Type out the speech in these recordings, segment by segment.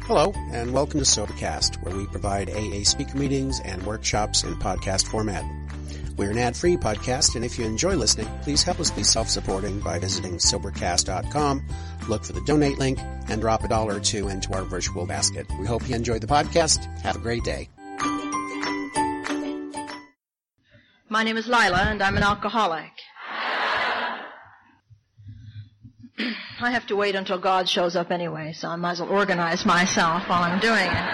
Hello, and welcome to Sobercast, where we provide AA speaker meetings and workshops in podcast format. We're an ad-free podcast, and if you enjoy listening, please help us be self-supporting by visiting Sobercast.com, look for the donate link, and drop $1 or $2 into our virtual basket. We hope you enjoy the podcast. Have a great day. My name is Lila, and I'm an alcoholic. I have to wait until God shows up anyway, so I might as well organize myself while I'm doing it.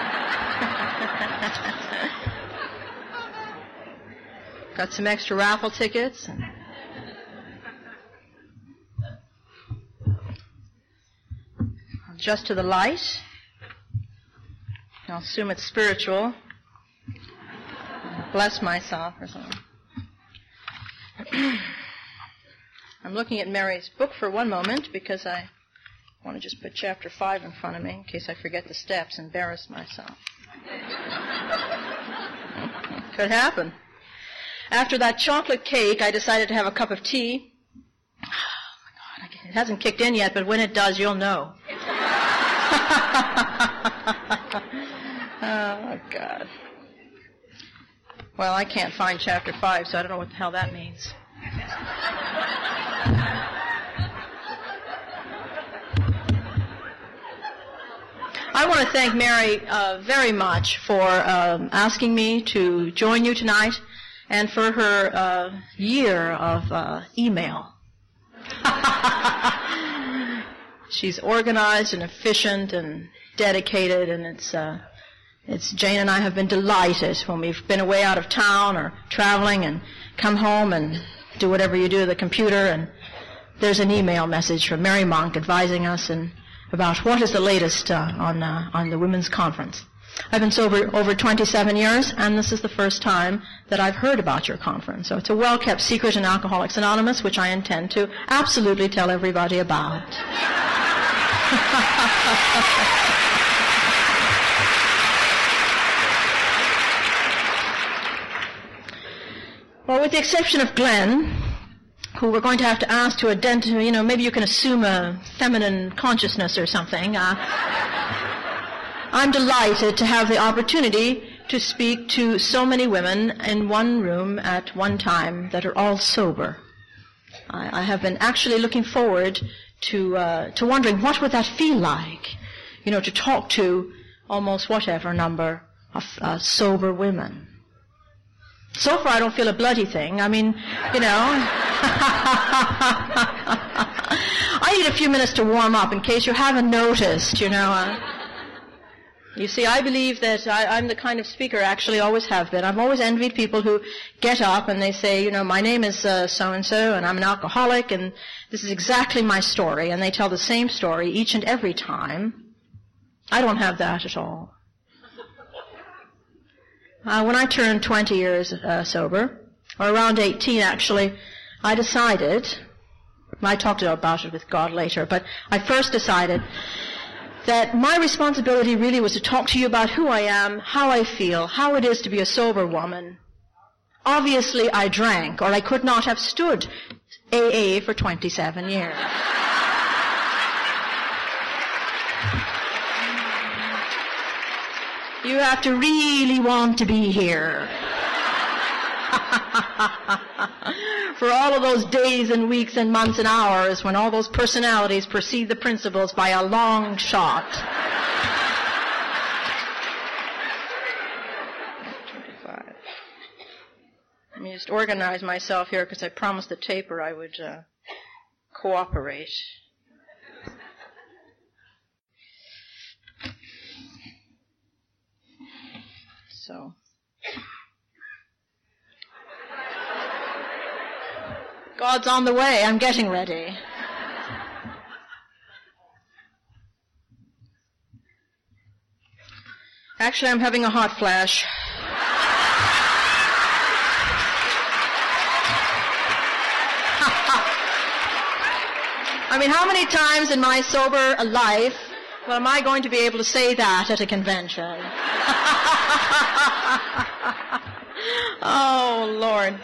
Got some extra raffle tickets. I'll adjust to the light. I'll assume it's spiritual. I'll bless myself or something. I'm looking at Mary's book for one moment because I want to just put chapter 5 in front of me in case I forget the steps and embarrass myself. Could happen. After that chocolate cake, I decided to have a cup of tea. Oh, my God, it hasn't kicked in yet, but when it does, you'll know. Oh, God. Well, I can't find chapter 5, so I don't know what the hell that means. I want to thank Mary very much for asking me to join you tonight and for her year of email. She's organized and efficient and dedicated, and it's Jane and I have been delighted when we've been away out of town or traveling and come home and do whatever you do to the computer, and there's an email message from Mary Monk advising us about what is the latest on the women's conference. I've been sober over 27 years, and this is the first time that I've heard about your conference. So it's a well-kept secret in Alcoholics Anonymous, which I intend to absolutely tell everybody about. Well, with the exception of Glenn, who we're going to have to ask to identify, maybe you can assume a feminine consciousness or something. I'm delighted to have the opportunity to speak to so many women in one room at one time that are all sober. I have been actually looking forward to wondering what would that feel like, to talk to almost whatever number of sober women. So far, I don't feel a bloody thing. I mean, I need a few minutes to warm up in case you haven't noticed, You see, I believe that I'm the kind of speaker, actually always have been. I've always envied people who get up and they say, my name is so-and-so, and I'm an alcoholic, and this is exactly my story, and they tell the same story each and every time. I don't have that at all. When I turned 20 years sober, or around 18 actually, I decided, I talked about it with God later, but I first decided that my responsibility really was to talk to you about who I am, how I feel, how it is to be a sober woman. Obviously I drank, or I could not have stood AA for 27 years. You have to really want to be here. For all of those days and weeks and months and hours when all those personalities precede the principles by a long shot. 25. Let me just organize myself here because I promised the taper I would cooperate. So, God's on the way. I'm getting ready. Actually, I'm having a hot flash. I mean, how many times in my sober life am I going to be able to say that at a convention? Oh, Lord.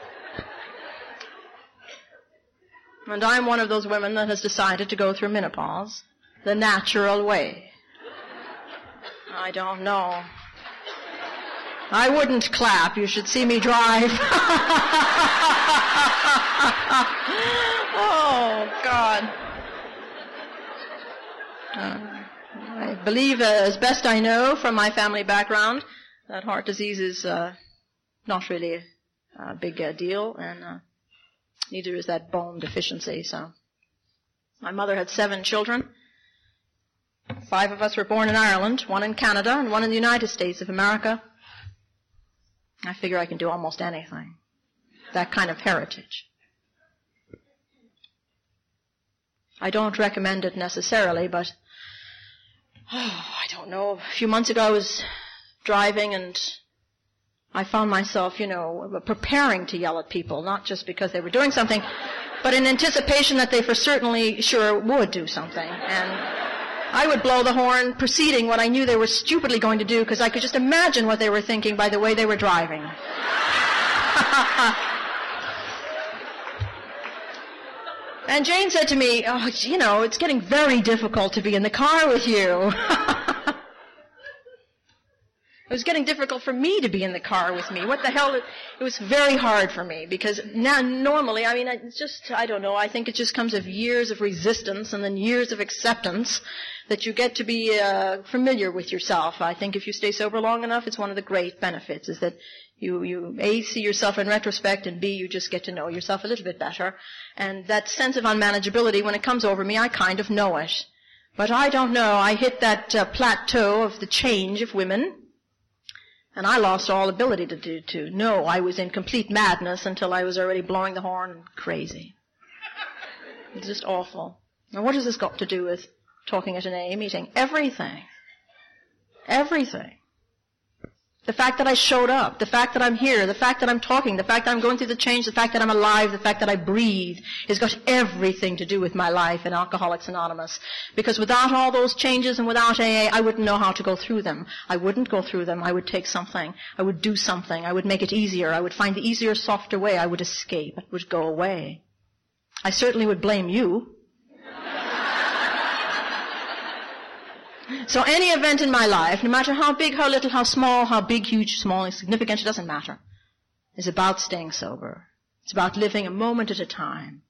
And I'm one of those women that has decided to go through menopause the natural way. I don't know. I wouldn't clap. You should see me drive. Oh, God. I believe, as best I know from my family background, that heart disease is not really a big deal, and neither is that bone deficiency. So, my mother had 7 children. 5 of us were born in Ireland, 1 in Canada, and 1 in the United States of America. I figure I can do almost anything. That kind of heritage. I don't recommend it necessarily, but I don't know. A few months ago I was driving and I found myself, preparing to yell at people, not just because they were doing something, but in anticipation that they for certainly sure would do something. And I would blow the horn preceding what I knew they were stupidly going to do, because I could just imagine what they were thinking by the way they were driving. And Jane said to me, it's getting very difficult to be in the car with you. It was getting difficult for me to be in the car with me. What the hell? It was very hard for me, because now normally, it's just, I don't know, I think it just comes of years of resistance and then years of acceptance that you get to be familiar with yourself. I think if you stay sober long enough, it's one of the great benefits, is that you A, see yourself in retrospect, and B, you just get to know yourself a little bit better. And that sense of unmanageability, when it comes over me, I kind of know it. But I don't know, I hit that plateau of the change of women, and I lost all ability to know I was in complete madness until I was already blowing the horn and crazy. It's just awful. Now, what has this got to do with talking at an AA meeting? Everything. Everything. The fact that I showed up, the fact that I'm here, the fact that I'm talking, the fact that I'm going through the change, the fact that I'm alive, the fact that I breathe, has got everything to do with my life in Alcoholics Anonymous. Because without all those changes and without AA, I wouldn't know how to go through them. I wouldn't go through them. I would take something. I would do something. I would make it easier. I would find the easier, softer way. I would escape. It would go away. I certainly would blame you. So any event in my life, no matter how big, how little, how small, how big, huge, small, insignificant, it doesn't matter, is about staying sober. It's about living a moment at a time.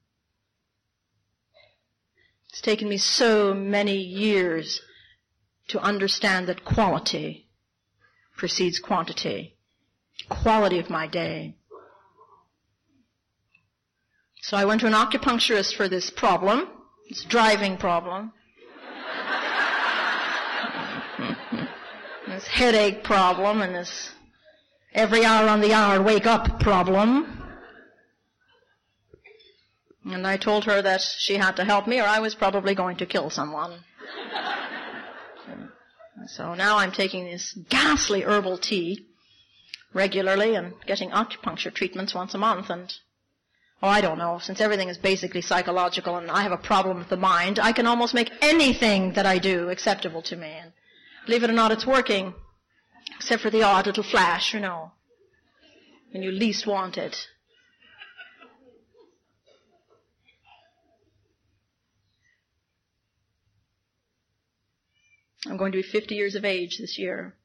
It's taken me so many years to understand that quality precedes quantity. Quality of my day. So I went to an acupuncturist for this problem, this driving problem. This headache problem and this every hour on the hour wake up problem. And I told her that she had to help me or I was probably going to kill someone. So now I'm taking this ghastly herbal tea regularly and getting acupuncture treatments once a month. And, I don't know, since everything is basically psychological and I have a problem with the mind, I can almost make anything that I do acceptable to me. And believe it or not, it's working, except for the odd little flash, when you least want it. I'm going to be 50 years of age this year.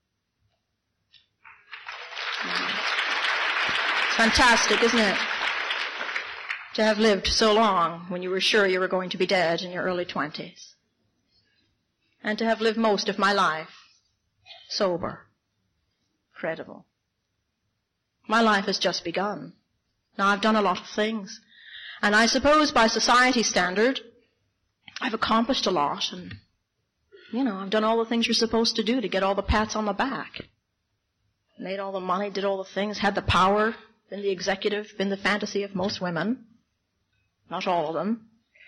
It's fantastic, isn't it? To have lived so long when you were sure you were going to be dead in your early 20s. And to have lived most of my life sober. Incredible. My life has just begun. Now I've done a lot of things. And I suppose by society standard, I've accomplished a lot. And, I've done all the things you're supposed to do to get all the pats on the back. Made all the money, did all the things, had the power, been the executive, been the fantasy of most women. Not all of them.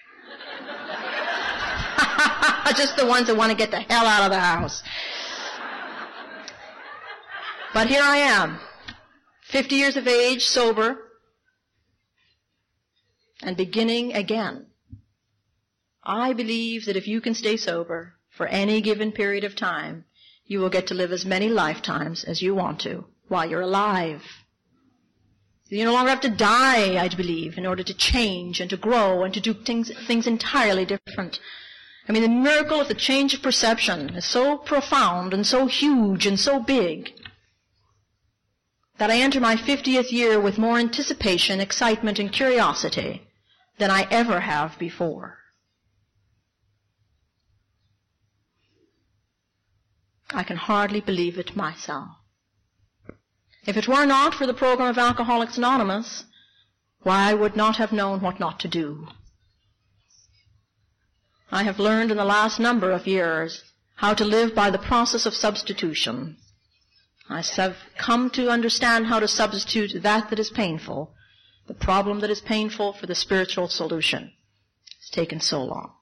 Just the ones that want to get the hell out of the house. But here I am, 50 years of age, sober, and beginning again. I believe that if you can stay sober for any given period of time, you will get to live as many lifetimes as you want to while you're alive. You no longer have to die, I believe, in order to change and to grow and to do things entirely different. I mean, the miracle of the change of perception is so profound and so huge and so big that I enter my 50th year with more anticipation, excitement, and curiosity than I ever have before. I can hardly believe it myself. If it were not for the program of Alcoholics Anonymous, why, I would not have known what not to do. I have learned in the last number of years how to live by the process of substitution. I have come to understand how to substitute that is painful, the problem that is painful, for the spiritual solution. It's taken so long.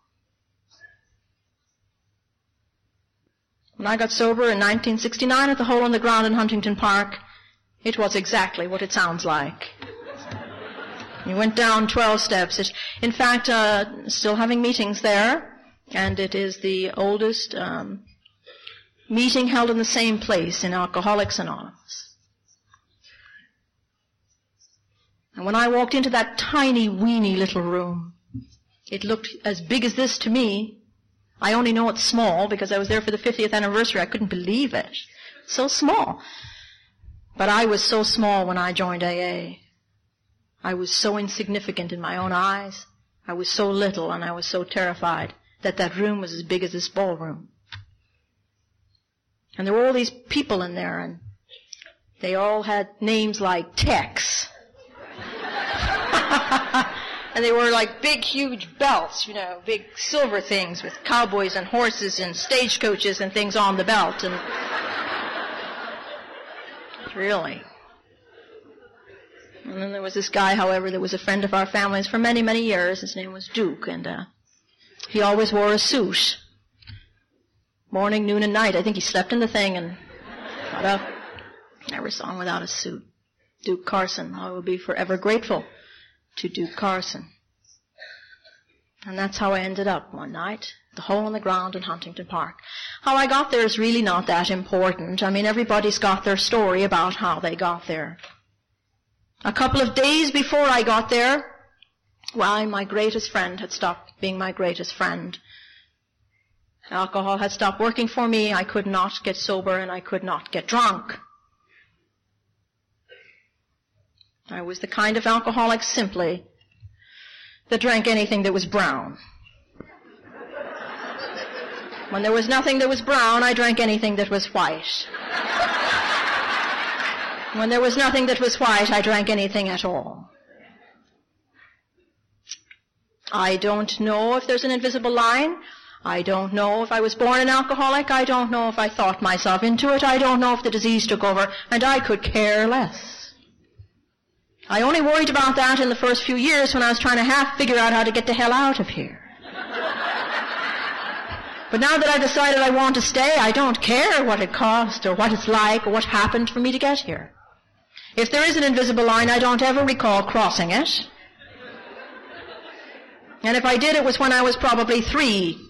When I got sober in 1969 at the Hole in the Ground in Huntington Park, it was exactly what it sounds like. You went down 12 steps. In fact, still having meetings there, and it is the oldest meeting held in the same place in Alcoholics Anonymous. And when I walked into that tiny, weeny little room, it looked as big as this to me. I only know it's small because I was there for the 50th anniversary. I couldn't believe it. So small. But I was so small when I joined AA. I was so insignificant in my own eyes. I was so little, and I was so terrified that room was as big as this ballroom. And there were all these people in there, and they all had names like Tex. And they were like big, huge belts, big silver things with cowboys and horses and stagecoaches and things on the belt. And really. And then there was this guy, however, that was a friend of our family's for many, many years. His name was Duke, and he always wore a suit. Morning, noon, and night. I think he slept in the thing and got up. Never saw him without a suit. Duke Carson. I will be forever grateful to Duke Carson. And that's how I ended up one night, the Hole in the Ground in Huntington Park. How I got there is really not that important. I mean, everybody's got their story about how they got there. A couple of days before I got there, my greatest friend had stopped being my greatest friend. Alcohol had stopped working for me. I could not get sober, and I could not get drunk. I was the kind of alcoholic, simply, that drank anything that was brown. When there was nothing that was brown, I drank anything that was white. When there was nothing that was white, I drank anything at all. I don't know if there's an invisible line. I don't know if I was born an alcoholic. I don't know if I thought myself into it. I don't know if the disease took over, and I could care less. I only worried about that in the first few years when I was trying to figure out how to get the hell out of here. But now that I've decided I want to stay, I don't care what it cost or what it's like or what happened for me to get here. If there is an invisible line, I don't ever recall crossing it. And if I did, it was when I was probably 3.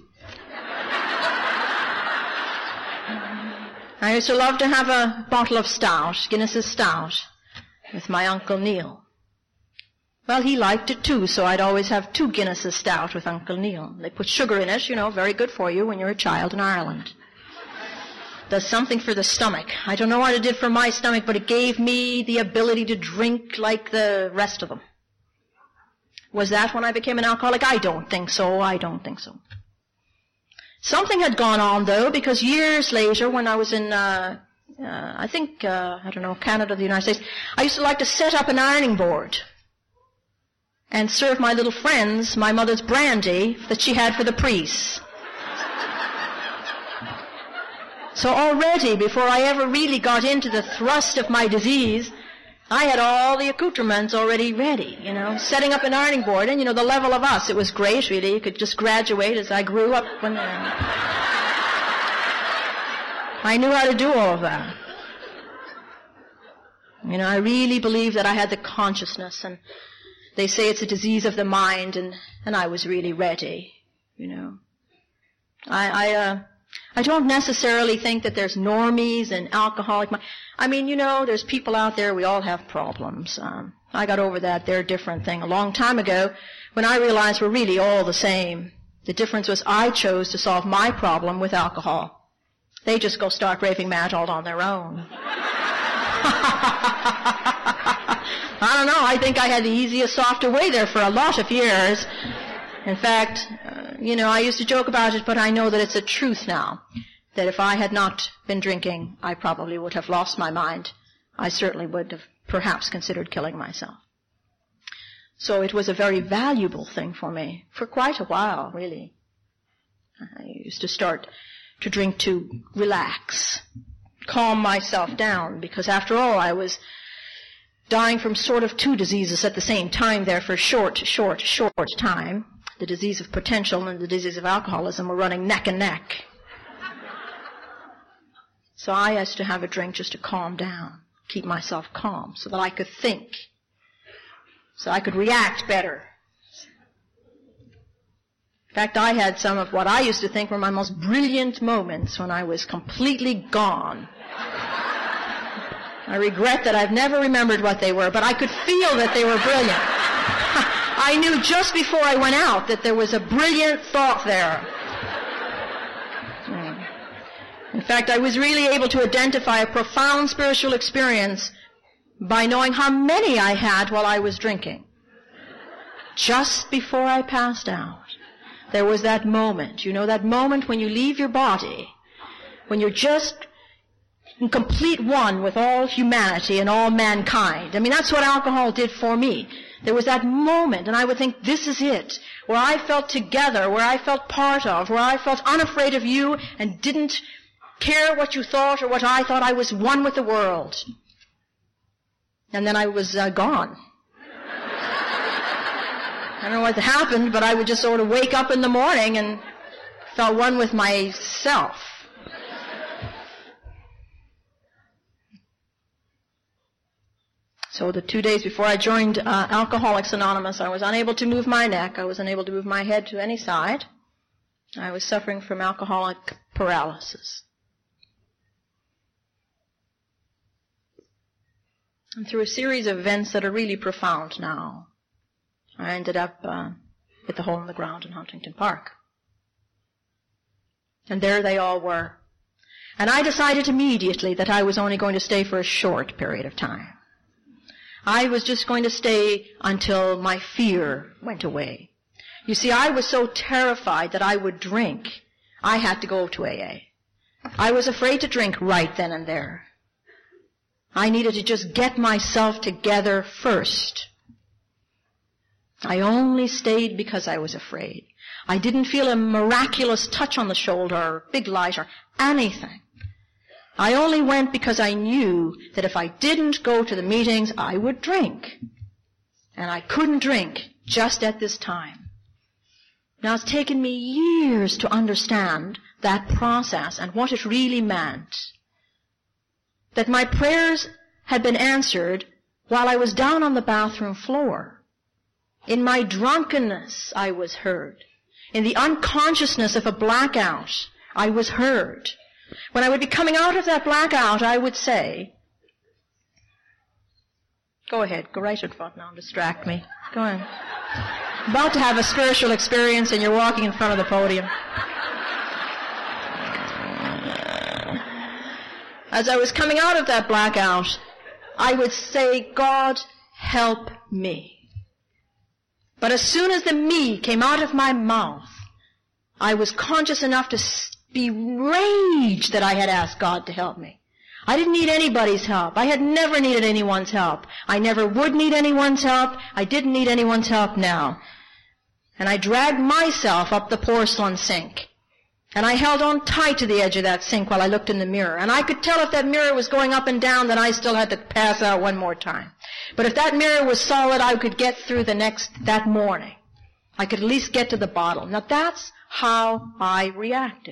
I used to love to have a bottle of stout, Guinness's stout, with my Uncle Neil. Well, he liked it too, so I'd always have 2 Guinness's stout with Uncle Neil. They put sugar in it, very good for you when you're a child in Ireland. Does something for the stomach. I don't know what it did for my stomach, but it gave me the ability to drink like the rest of them. Was that when I became an alcoholic? I don't think so. Something had gone on, though, because years later, when I was in, Canada, the United States, I used to like to set up an ironing board and serve my little friends my mother's brandy that she had for the priests. So already, before I ever really got into the thrust of my disease, I had all the accoutrements already ready, setting up an ironing board. And, the level of us, it was great, really. You could just graduate as I grew up. I knew how to do all of that. I really believe that I had the consciousness, and they say it's a disease of the mind, and I was really ready, I don't necessarily think that there's normies and alcoholic. There's people out there, we all have problems. I got over that, they're a different thing a long time ago when I realized we're really all the same. The difference was I chose to solve my problem with alcohol. They just go stark raving mad all on their own. I don't know. I think I had the easiest, softer way there for a lot of years. In fact, I used to joke about it, but I know that it's a truth now, that if I had not been drinking, I probably would have lost my mind. I certainly would have perhaps considered killing myself. So it was a very valuable thing for me for quite a while, really. I used to start to drink to relax, calm myself down, because after all, I was dying from sort of two diseases at the same time there for short time. The disease of potential and the disease of alcoholism were running neck and neck. So I used to have a drink just to calm down, keep myself calm, so that I could think, so I could react better. In fact, I had some of what I used to think were my most brilliant moments when I was completely gone. I regret that I've never remembered what they were, but I could feel that they were brilliant. I knew just before I went out that there was a brilliant thought there. In fact, I was really able to identify a profound spiritual experience by knowing how many I had while I was drinking. Just before I passed out, there was that moment, that moment when you leave your body, when you're just in complete one with all humanity and all mankind. I mean, that's what alcohol did for me. There was that moment, and I would think, this is it, where I felt together, where I felt part of, where I felt unafraid of you and didn't care what you thought or what I thought. I was one with the world. And then I was gone. I don't know what happened, but I would just sort of wake up in the morning and felt one with myself. So the 2 days before I joined Alcoholics Anonymous, I was unable to move my neck. I was unable to move my head to any side. I was suffering from alcoholic paralysis. And through a series of events that are really profound now, I ended up at the Hole in the Ground in Huntington Park. And there they all were. And I decided immediately that I was only going to stay for a short period of time. I was just going to stay until my fear went away. You see, I was so terrified that I would drink, I had to go to AA. I was afraid to drink right then and there. I needed to just get myself together first. I only stayed because I was afraid. I didn't feel a miraculous touch on the shoulder or big light or anything. I only went because I knew that if I didn't go to the meetings, I would drink. And I couldn't drink just at this time. Now, it's taken me years to understand that process and what it really meant. That my prayers had been answered while I was down on the bathroom floor. In my drunkenness, I was heard. In the unconsciousness of a blackout, I was heard. When I would be coming out of that blackout, I would say, go ahead, go right in front now and distract me. Go on. About to have a spiritual experience and you're walking in front of the podium. As I was coming out of that blackout, I would say, God, help me. But as soon as the me came out of my mouth, I was conscious enough to be raged that I had asked God to help me. I didn't need anybody's help. I had never needed anyone's help. I never would need anyone's help. I didn't need anyone's help now. And I dragged myself up the porcelain sink. And I held on tight to the edge of that sink while I looked in the mirror. And I could tell if that mirror was going up and down, then I still had to pass out one more time. But if that mirror was solid, I could get through that morning. I could at least get to the bottle. Now that's how I reacted.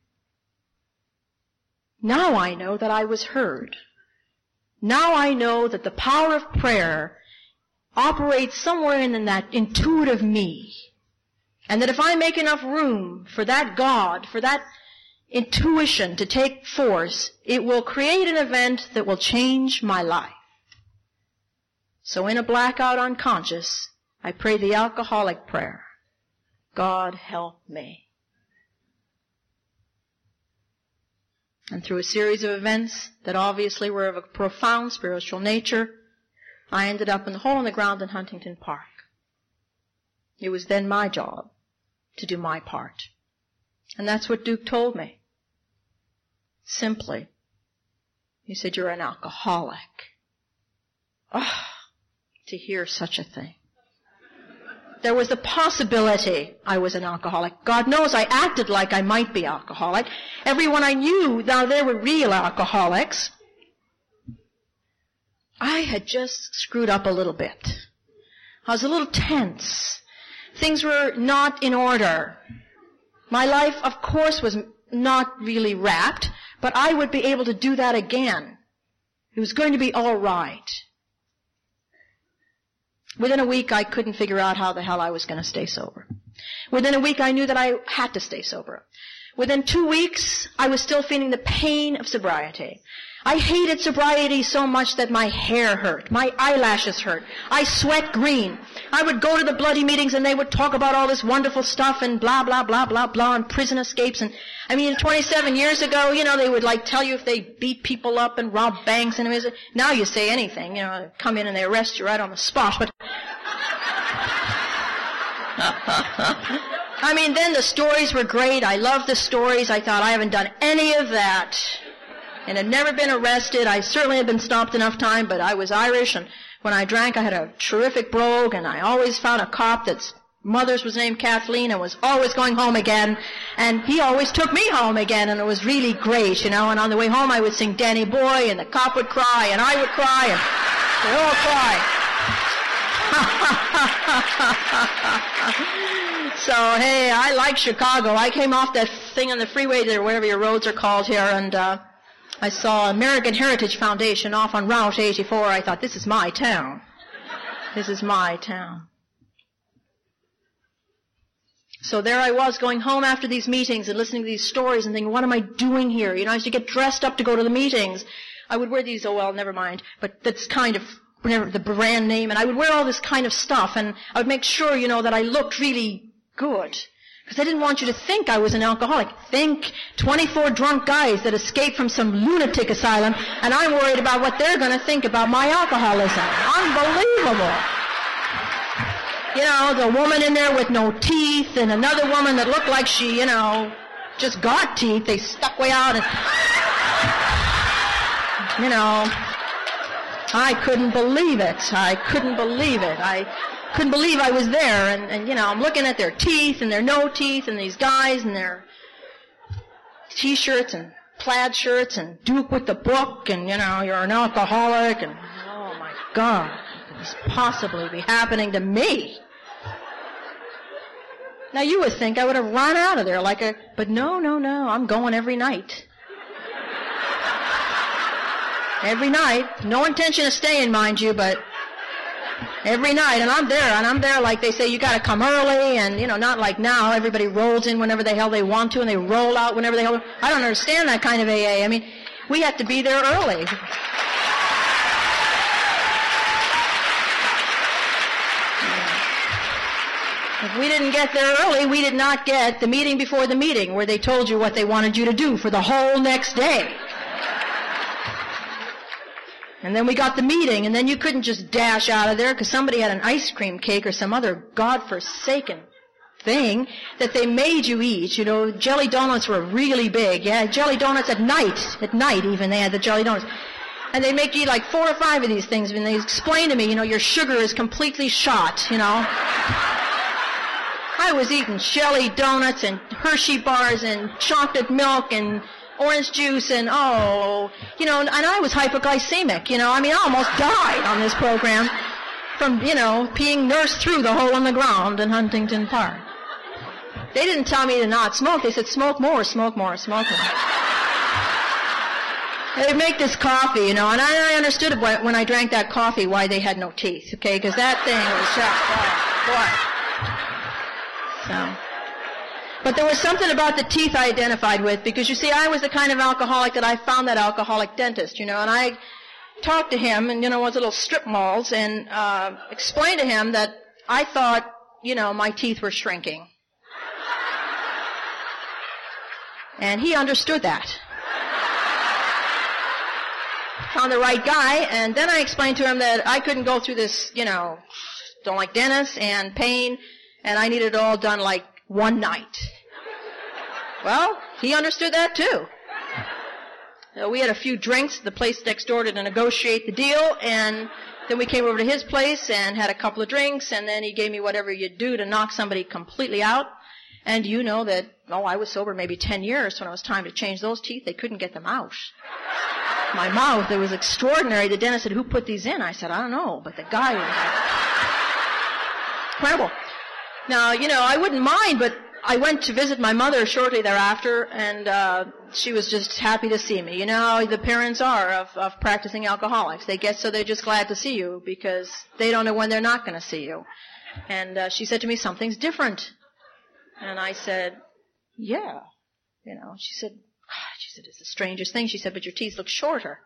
Now I know that I was heard. Now I know that the power of prayer operates somewhere in that intuitive me. And that if I make enough room for that God, for that intuition to take force, it will create an event that will change my life. So in a blackout unconscious, I pray the alcoholic prayer. God help me. And through a series of events that obviously were of a profound spiritual nature, I ended up in the hole in the ground in Huntington Park. It was then my job to do my part. And that's what Duke told me. Simply. He said, you're an alcoholic. Oh, to hear such a thing. There was the possibility I was an alcoholic. God knows I acted like I might be alcoholic. Everyone I knew, now they were real alcoholics. I had just screwed up a little bit. I was a little tense. Things were not in order. My life, of course, was not really wrapped, but I would be able to do that again. It was going to be all right. Within a week, I couldn't figure out how the hell I was going to stay sober. Within a week, I knew that I had to stay sober. Within 2 weeks, I was still feeling the pain of sobriety. I hated sobriety so much that my hair hurt. My eyelashes hurt. I sweat green. I would go to the bloody meetings and they would talk about all this wonderful stuff and blah, blah, blah, blah, blah, and prison escapes. And 27 years ago, they would tell you if they beat people up and rob banks. And now you say anything, come in and they arrest you right on the spot. But then the stories were great. I loved the stories. I thought I haven't done any of that. And had never been arrested. I certainly had been stopped enough time, but I was Irish, and when I drank, I had a terrific brogue, and I always found a cop that's mother's was named Kathleen and was always going home again, and he always took me home again, and it was really great, and on the way home I would sing Danny Boy, and the cop would cry, and I would cry, and they all cry. So, hey, I like Chicago. I came off that thing on the freeway there, whatever your roads are called here, and I saw American Heritage Foundation off on Route 84. I thought, this is my town. This is my town. So there I was going home after these meetings and listening to these stories and thinking, what am I doing here? I used to get dressed up to go to the meetings. I would wear these, never mind, but that's kind of the brand name, and I would wear all this kind of stuff, and I would make sure, that I looked really good. Because I didn't want you to think I was an alcoholic. Think 24 drunk guys that escaped from some lunatic asylum, and I'm worried about what they're going to think about my alcoholism. Unbelievable. The woman in there with no teeth, and another woman that looked like she, just got teeth. They stuck way out, and, I couldn't believe it. I couldn't believe I was there, and I'm looking at their teeth and their no teeth and these guys and their T-shirts and plaid shirts and Duke with the book and, you're an alcoholic and, oh my God, how could this possibly be happening to me? Now you would think I would have run out of there but no, I'm going every night. Every night. No intention of staying, mind you, but every night, and I'm there like they say, you gotta come early, and, not like now, everybody rolls in whenever the hell they want to, and they roll out whenever the hell. I don't understand that kind of AA. We have to be there early. If we didn't get there early, we did not get the meeting before the meeting, where they told you what they wanted you to do for the whole next day. And then we got the meeting, and then you couldn't just dash out of there because somebody had an ice cream cake or some other godforsaken thing that they made you eat. Jelly donuts were really big. Yeah, jelly donuts at night. At night even they had the jelly donuts. And they make you eat 4 or 5 of these things, and they explain to me, your sugar is completely shot, I was eating jelly donuts and Hershey bars and chocolate milk and orange juice and, and I was hypoglycemic, I almost died on this program from, being nursed through the hole in the ground in Huntington Park. They didn't tell me to not smoke. They said, smoke more, smoke more, smoke more. They make this coffee, and I understood when I drank that coffee why they had no teeth, okay, because that thing was just, But there was something about the teeth I identified with, because, you see, I was the kind of alcoholic that I found that alcoholic dentist, and I talked to him, and, was little strip malls, and explained to him that I thought, my teeth were shrinking. And he understood that. Found the right guy, and then I explained to him that I couldn't go through this, don't like dentists and pain, and I needed it all done like one night. Well, he understood that too. We had a few drinks, the place next door to negotiate the deal, and then we came over to his place and had a couple of drinks, and then he gave me whatever you'd do to knock somebody completely out. And you know that, I was sober maybe 10 years, so when it was time to change those teeth, they couldn't get them out. My mouth, it was extraordinary. The dentist said, "Who put these in?" I said, "I don't know," but the guy was incredible. Now, I wouldn't mind, but I went to visit my mother shortly thereafter, and she was just happy to see me. The parents are of practicing alcoholics. They're just glad to see you because they don't know when they're not going to see you. And she said to me, "Something's different." And I said, "Yeah." She said, "It's the strangest thing." She said, "But your teeth look shorter."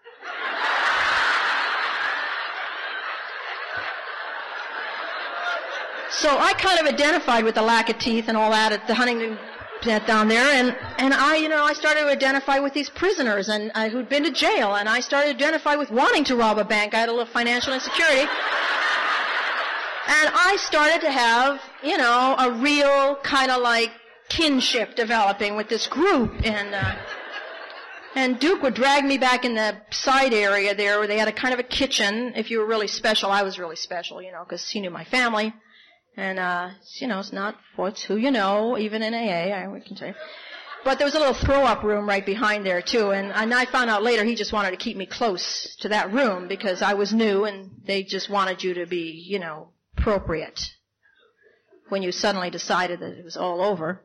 So I kind of identified with the lack of teeth and all that at the Huntington down there, and I started to identify with these prisoners and who'd been to jail, and I started to identify with wanting to rob a bank. I had a little financial insecurity. And I started to have, a real kind of like kinship developing with this group, and Duke would drag me back in the side area there where they had a kind of a kitchen. If you were really special, I was really special, because he knew my family. And, it's not what's who you know, even in AA, I can tell you. But there was a little throw-up room right behind there, too. And I found out later he just wanted to keep me close to that room because I was new and they just wanted you to be, appropriate when you suddenly decided that it was all over.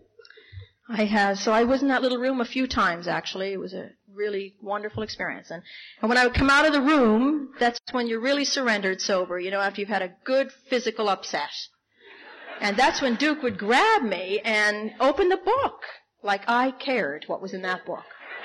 So I was in that little room a few times, actually. It was a really wonderful experience. And when I would come out of the room, that's when you're really surrendered sober, after you've had a good physical upset. And that's when Duke would grab me and open the book, like I cared what was in that book.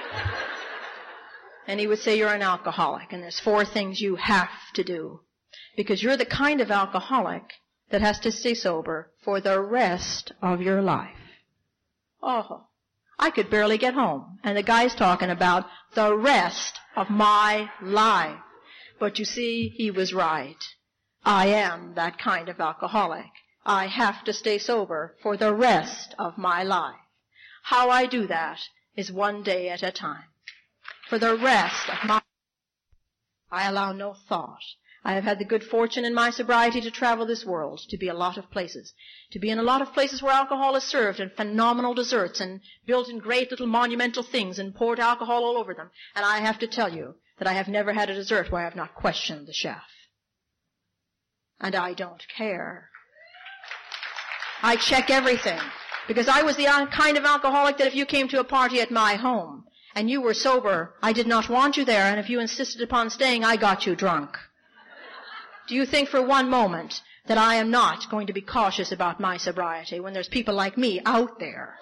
And he would say, "You're an alcoholic, and there's 4 things you have to do. Because you're the kind of alcoholic that has to stay sober for the rest of your life." Oh, I could barely get home. And the guy's talking about the rest of my life. But you see, he was right. I am that kind of alcoholic. I have to stay sober for the rest of my life. How I do that is one day at a time. For the rest of my life, I allow no thought. I have had the good fortune in my sobriety to travel this world, to be a lot of places, to be in a lot of places where alcohol is served and phenomenal desserts and built in great little monumental things and poured alcohol all over them. And I have to tell you that I have never had a dessert where I have not questioned the chef. And I don't care. I check everything because I was the kind of alcoholic that if you came to a party at my home and you were sober, I did not want you there, and if you insisted upon staying, I got you drunk. Do you think for one moment that I am not going to be cautious about my sobriety when there's people like me out there?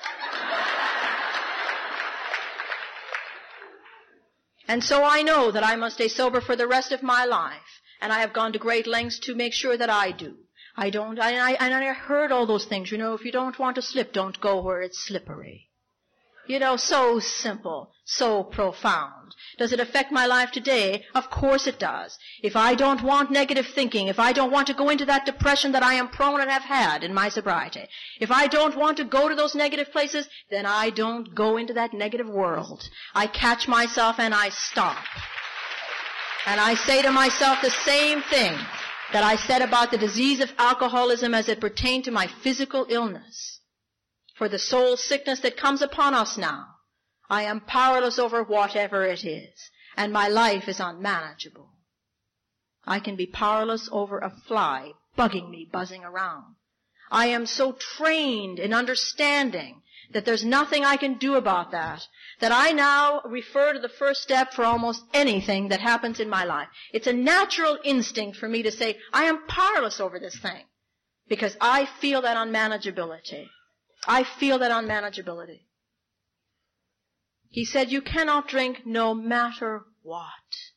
And so I know that I must stay sober for the rest of my life, and I have gone to great lengths to make sure that I do. I heard all those things, if you don't want to slip, don't go where it's slippery. So simple, so profound. Does it affect my life today? Of course it does. If I don't want negative thinking, if I don't want to go into that depression that I am prone and have had in my sobriety, if I don't want to go to those negative places, then I don't go into that negative world. I catch myself and I stop. And I say to myself the same thing that I said about the disease of alcoholism as it pertained to my physical illness. For the soul sickness that comes upon us now, I am powerless over whatever it is, and my life is unmanageable. I can be powerless over a fly bugging me, buzzing around. I am so trained in understanding that there's nothing I can do about that I now refer to the first step for almost anything that happens in my life. It's a natural instinct for me to say, I am powerless over this thing, because I feel that unmanageability. I feel that unmanageability. He said, you cannot drink no matter what.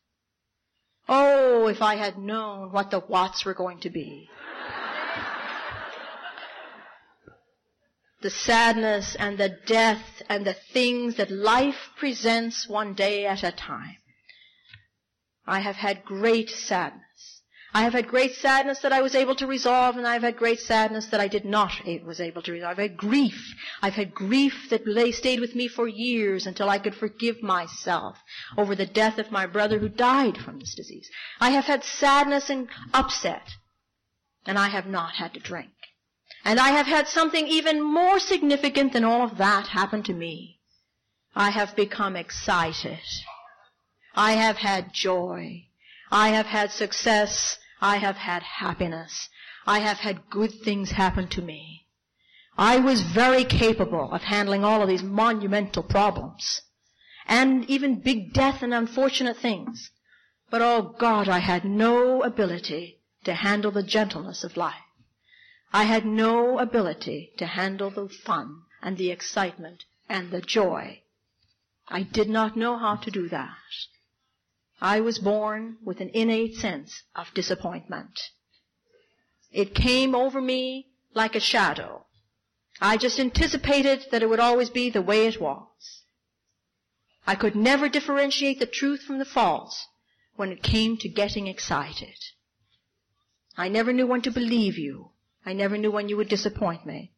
Oh, if I had known what the whats were going to be. The sadness and the death and the things that life presents one day at a time. I have had great sadness. I have had great sadness that I was able to resolve, and I have had great sadness that I was able to resolve. I've had grief. I've had grief that stayed with me for years until I could forgive myself over the death of my brother who died from this disease. I have had sadness and upset, and I have not had to drink. And I have had something even more significant than all of that happen to me. I have become excited. I have had joy. I have had success. I have had happiness. I have had good things happen to me. I was very capable of handling all of these monumental problems and even big death and unfortunate things. But oh God, I had no ability to handle the gentleness of life. I had no ability to handle the fun and the excitement and the joy. I did not know how to do that. I was born with an innate sense of disappointment. It came over me like a shadow. I just anticipated that it would always be the way it was. I could never differentiate the truth from the false when it came to getting excited. I never knew when to believe you. I never knew when you would disappoint me.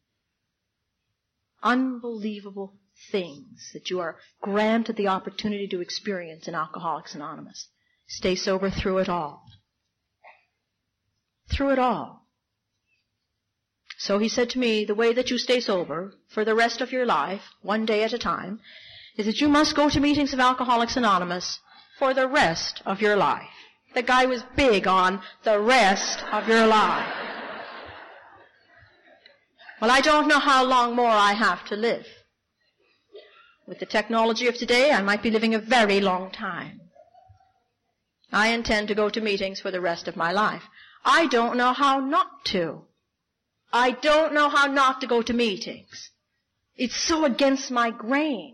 Unbelievable things that you are granted the opportunity to experience in Alcoholics Anonymous. Stay sober through it all. Through it all. So he said to me, the way that you stay sober for the rest of your life, one day at a time, is that you must go to meetings of Alcoholics Anonymous for the rest of your life. The guy was big on the rest of your life. Well, I don't know how long more I have to live. With the technology of today, I might be living a very long time. I intend to go to meetings for the rest of my life. I don't know how not to. I don't know how not to go to meetings. It's so against my grain.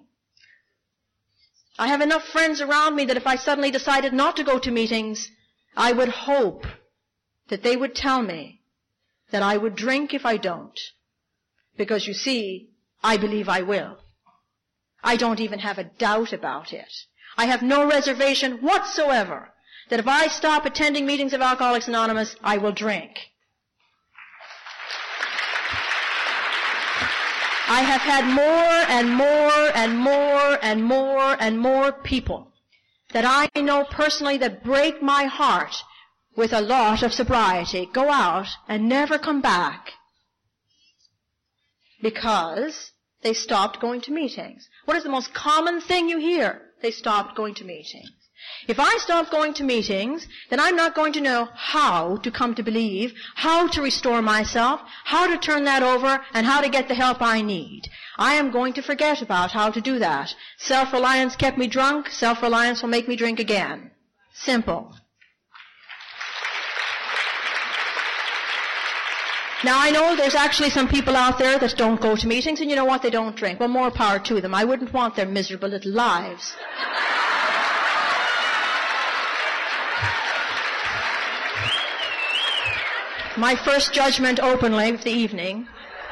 I have enough friends around me that if I suddenly decided not to go to meetings, I would hope that they would tell me that I would drink if I don't. Because you see, I believe I will. I don't even have a doubt about it. I have no reservation whatsoever that if I stop attending meetings of Alcoholics Anonymous, I will drink. I have had more and more and more and more and more people that I know personally that break my heart with a lot of sobriety, go out and never come back because they stopped going to meetings. What is the most common thing you hear? They stopped going to meetings. If I stop going to meetings, then I'm not going to know how to come to believe, how to restore myself, how to turn that over, and how to get the help I need. I am going to forget about how to do that. Self-reliance kept me drunk. Self-reliance will make me drink again. Simple. Now, I know there's actually some people out there that don't go to meetings, and you know what? They don't drink. Well, more power to them. I wouldn't want their miserable little lives. My first judgment openly of the evening.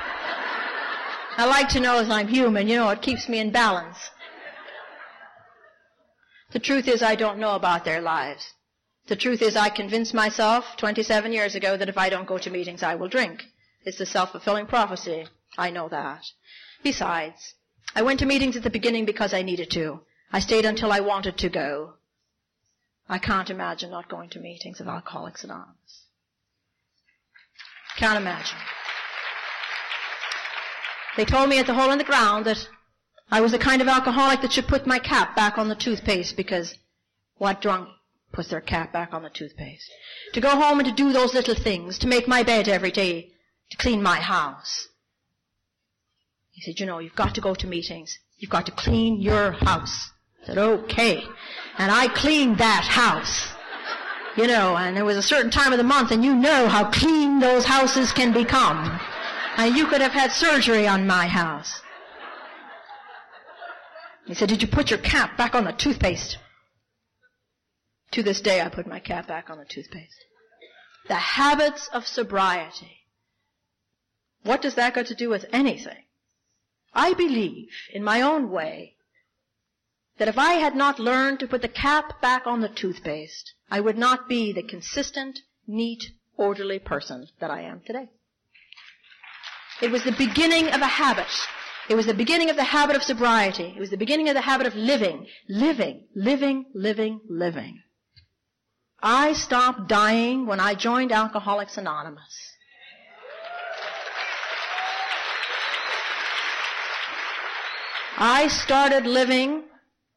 I like to know as I'm human, you know, it keeps me in balance. The truth is I don't know about their lives. The truth is I convinced myself 27 years ago that if I don't go to meetings, I will drink. It's a self-fulfilling prophecy. I know that. Besides, I went to meetings at the beginning because I needed to. I stayed until I wanted to go. I can't imagine not going to meetings of Alcoholics Anonymous. Can't imagine. They told me at the Hole in the Ground that I was the kind of alcoholic that should put my cap back on the toothpaste because what drunk puts their cap back on the toothpaste? To go home and to do those little things, to make my bed every day, to clean my house. He said, you know, you've got to go to meetings. You've got to clean your house. I said, okay. And I cleaned that house. You know, and there was a certain time of the month, and you know how clean those houses can become. And you could have had surgery on my house. He said, did you put your cap back on the toothpaste? To this day, I put my cap back on the toothpaste. The habits of sobriety. What does that got to do with anything? I believe, in my own way, that if I had not learned to put the cap back on the toothpaste, I would not be the consistent, neat, orderly person that I am today. It was the beginning of a habit. It was the beginning of the habit of sobriety. It was the beginning of the habit of living. I stopped dying when I joined Alcoholics Anonymous. I started living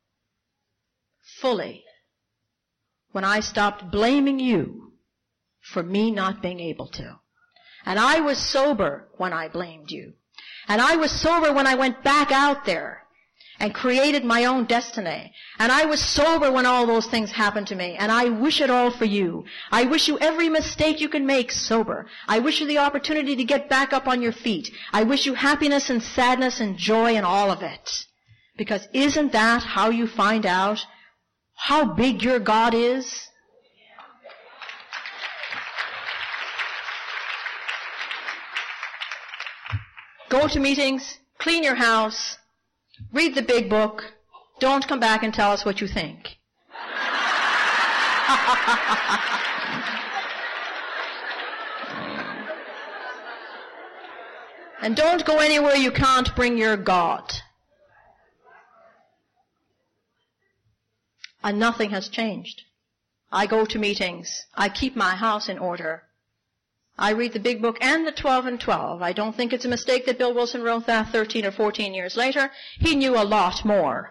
fully when I stopped blaming you for me not being able to. And I was sober when I blamed you. And I was sober when I went back out there and created my own destiny. And I was sober when all those things happened to me. And I wish it all for you. I wish you every mistake you can make sober. I wish you the opportunity to get back up on your feet. I wish you happiness and sadness and joy and all of it. Because isn't that how you find out how big your God is? Go to meetings, clean your house, read the big book. Don't come back and tell us what you think. And don't go anywhere you can't bring your God. And nothing has changed. I go to meetings. I keep my house in order. I read the big book and the 12 and 12. I don't think it's a mistake that Bill Wilson wrote that 13 or 14 years later. He knew a lot more.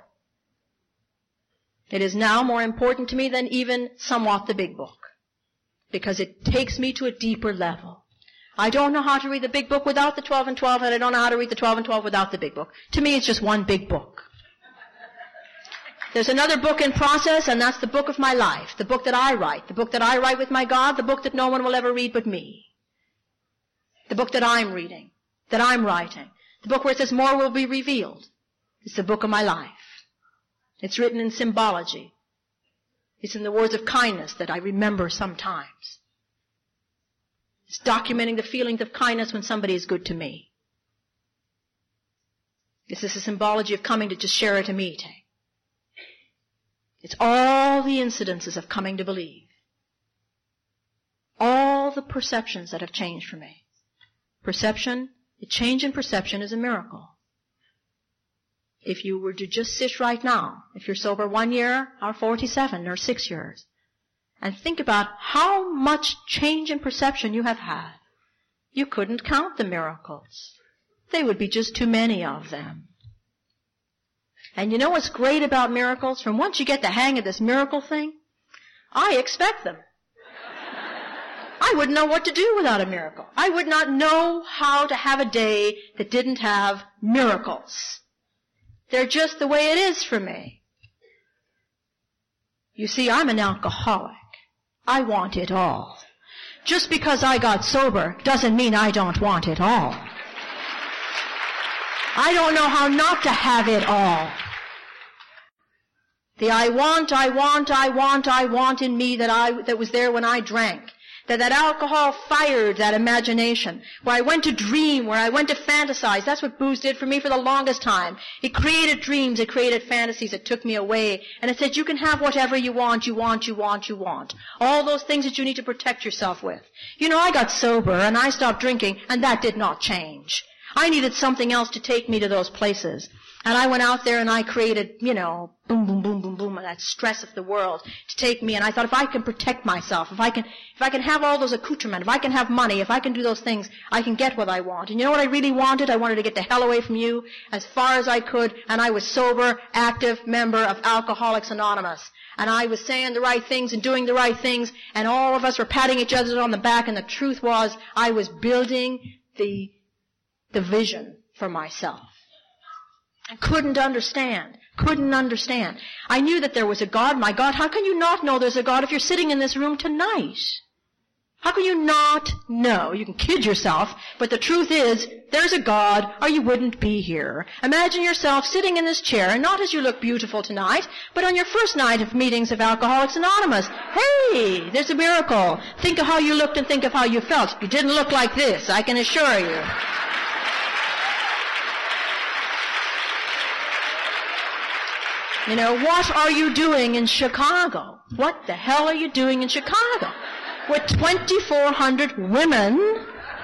It is now more important to me than even somewhat the big book, because it takes me to a deeper level. I don't know how to read the big book without the 12 and 12, and I don't know how to read the 12 and 12 without the big book. To me, it's just one big book. There's another book in process, and that's the book of my life, the book that I write with my God, the book that no one will ever read but me. The book that I'm reading, that I'm writing. The book where it says more will be revealed. It's the book of my life. It's written in symbology. It's in the words of kindness that I remember sometimes. It's documenting the feelings of kindness when somebody is good to me. This is a symbology of coming to just share at a meeting. It's all the incidences of coming to believe. All the perceptions that have changed for me. Perception, a change in perception is a miracle. If you were to just sit right now, if you're sober 1 year or 47 or 6 years, and think about how much change in perception you have had, you couldn't count the miracles. They would be just too many of them. And you know what's great about miracles? From once you get the hang of this miracle thing, I expect them. I wouldn't know what to do without a miracle. I would not know how to have a day that didn't have miracles. They're just the way it is for me. You see, I'm an alcoholic. I want it all. Just because I got sober doesn't mean I don't want it all. I don't know how not to have it all. The I want in me that was there when I drank. That alcohol fired that imagination. Where I went to dream, where I went to fantasize. That's what booze did for me for the longest time. It created dreams, it created fantasies, it took me away. And it said, you can have whatever you want. All those things that you need to protect yourself with. You know, I got sober and I stopped drinking, and that did not change. I needed something else to take me to those places. And I went out there and I created, boom, boom, boom, boom, boom, that stress of the world to take me. And I thought, if I can protect myself, if I can have all those accoutrements, if I can have money, if I can do those things, I can get what I want. And you know what I really wanted? I wanted to get the hell away from you as far as I could. And I was sober, active member of Alcoholics Anonymous. And I was saying the right things and doing the right things. And all of us were patting each other on the back. And the truth was, I was building the vision for myself. I couldn't understand. I knew that there was a God. My God, how can you not know there's a God if you're sitting in this room tonight? How can you not know? You can kid yourself, but the truth is, there's a God, or you wouldn't be here. Imagine yourself sitting in this chair, and not as you look beautiful tonight, but on your first night of meetings of Alcoholics Anonymous. Hey, there's a miracle. Think of how you looked and think of how you felt. You didn't look like this, I can assure you. You know, what are you doing in Chicago? What the hell are you doing in Chicago? With 2,400 women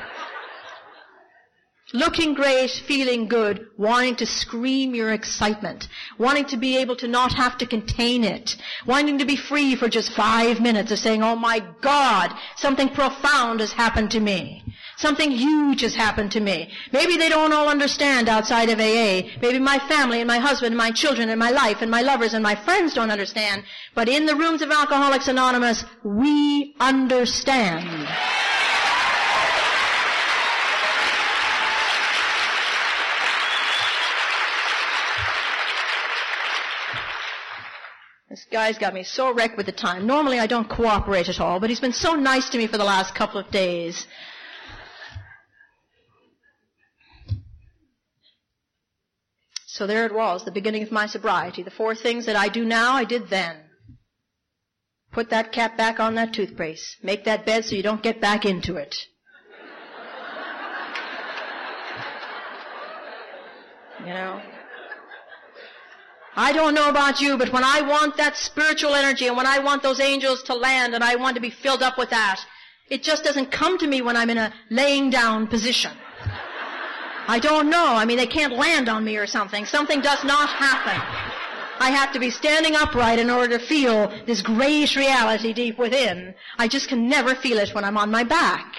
looking great, feeling good, wanting to scream your excitement, wanting to be able to not have to contain it, wanting to be free for just 5 minutes of saying, oh my God, something profound has happened to me. Something huge has happened to me. Maybe they don't all understand outside of AA. Maybe my family and my husband and my children and my life and my lovers and my friends don't understand. But in the rooms of Alcoholics Anonymous, we understand. This guy's got me so wrecked with the time. Normally I don't cooperate at all, but he's been so nice to me for the last couple of days. So there it was, the beginning of my sobriety. The 4 things that I do now, I did then. Put that cap back on that toothpaste. Make that bed so you don't get back into it. You know? I don't know about you, but when I want that spiritual energy and when I want those angels to land and I want to be filled up with that, it just doesn't come to me when I'm in a laying down position. I don't know. I mean, they can't land on me or something. Something does not happen. I have to be standing upright in order to feel this great reality deep within. I just can never feel it when I'm on my back.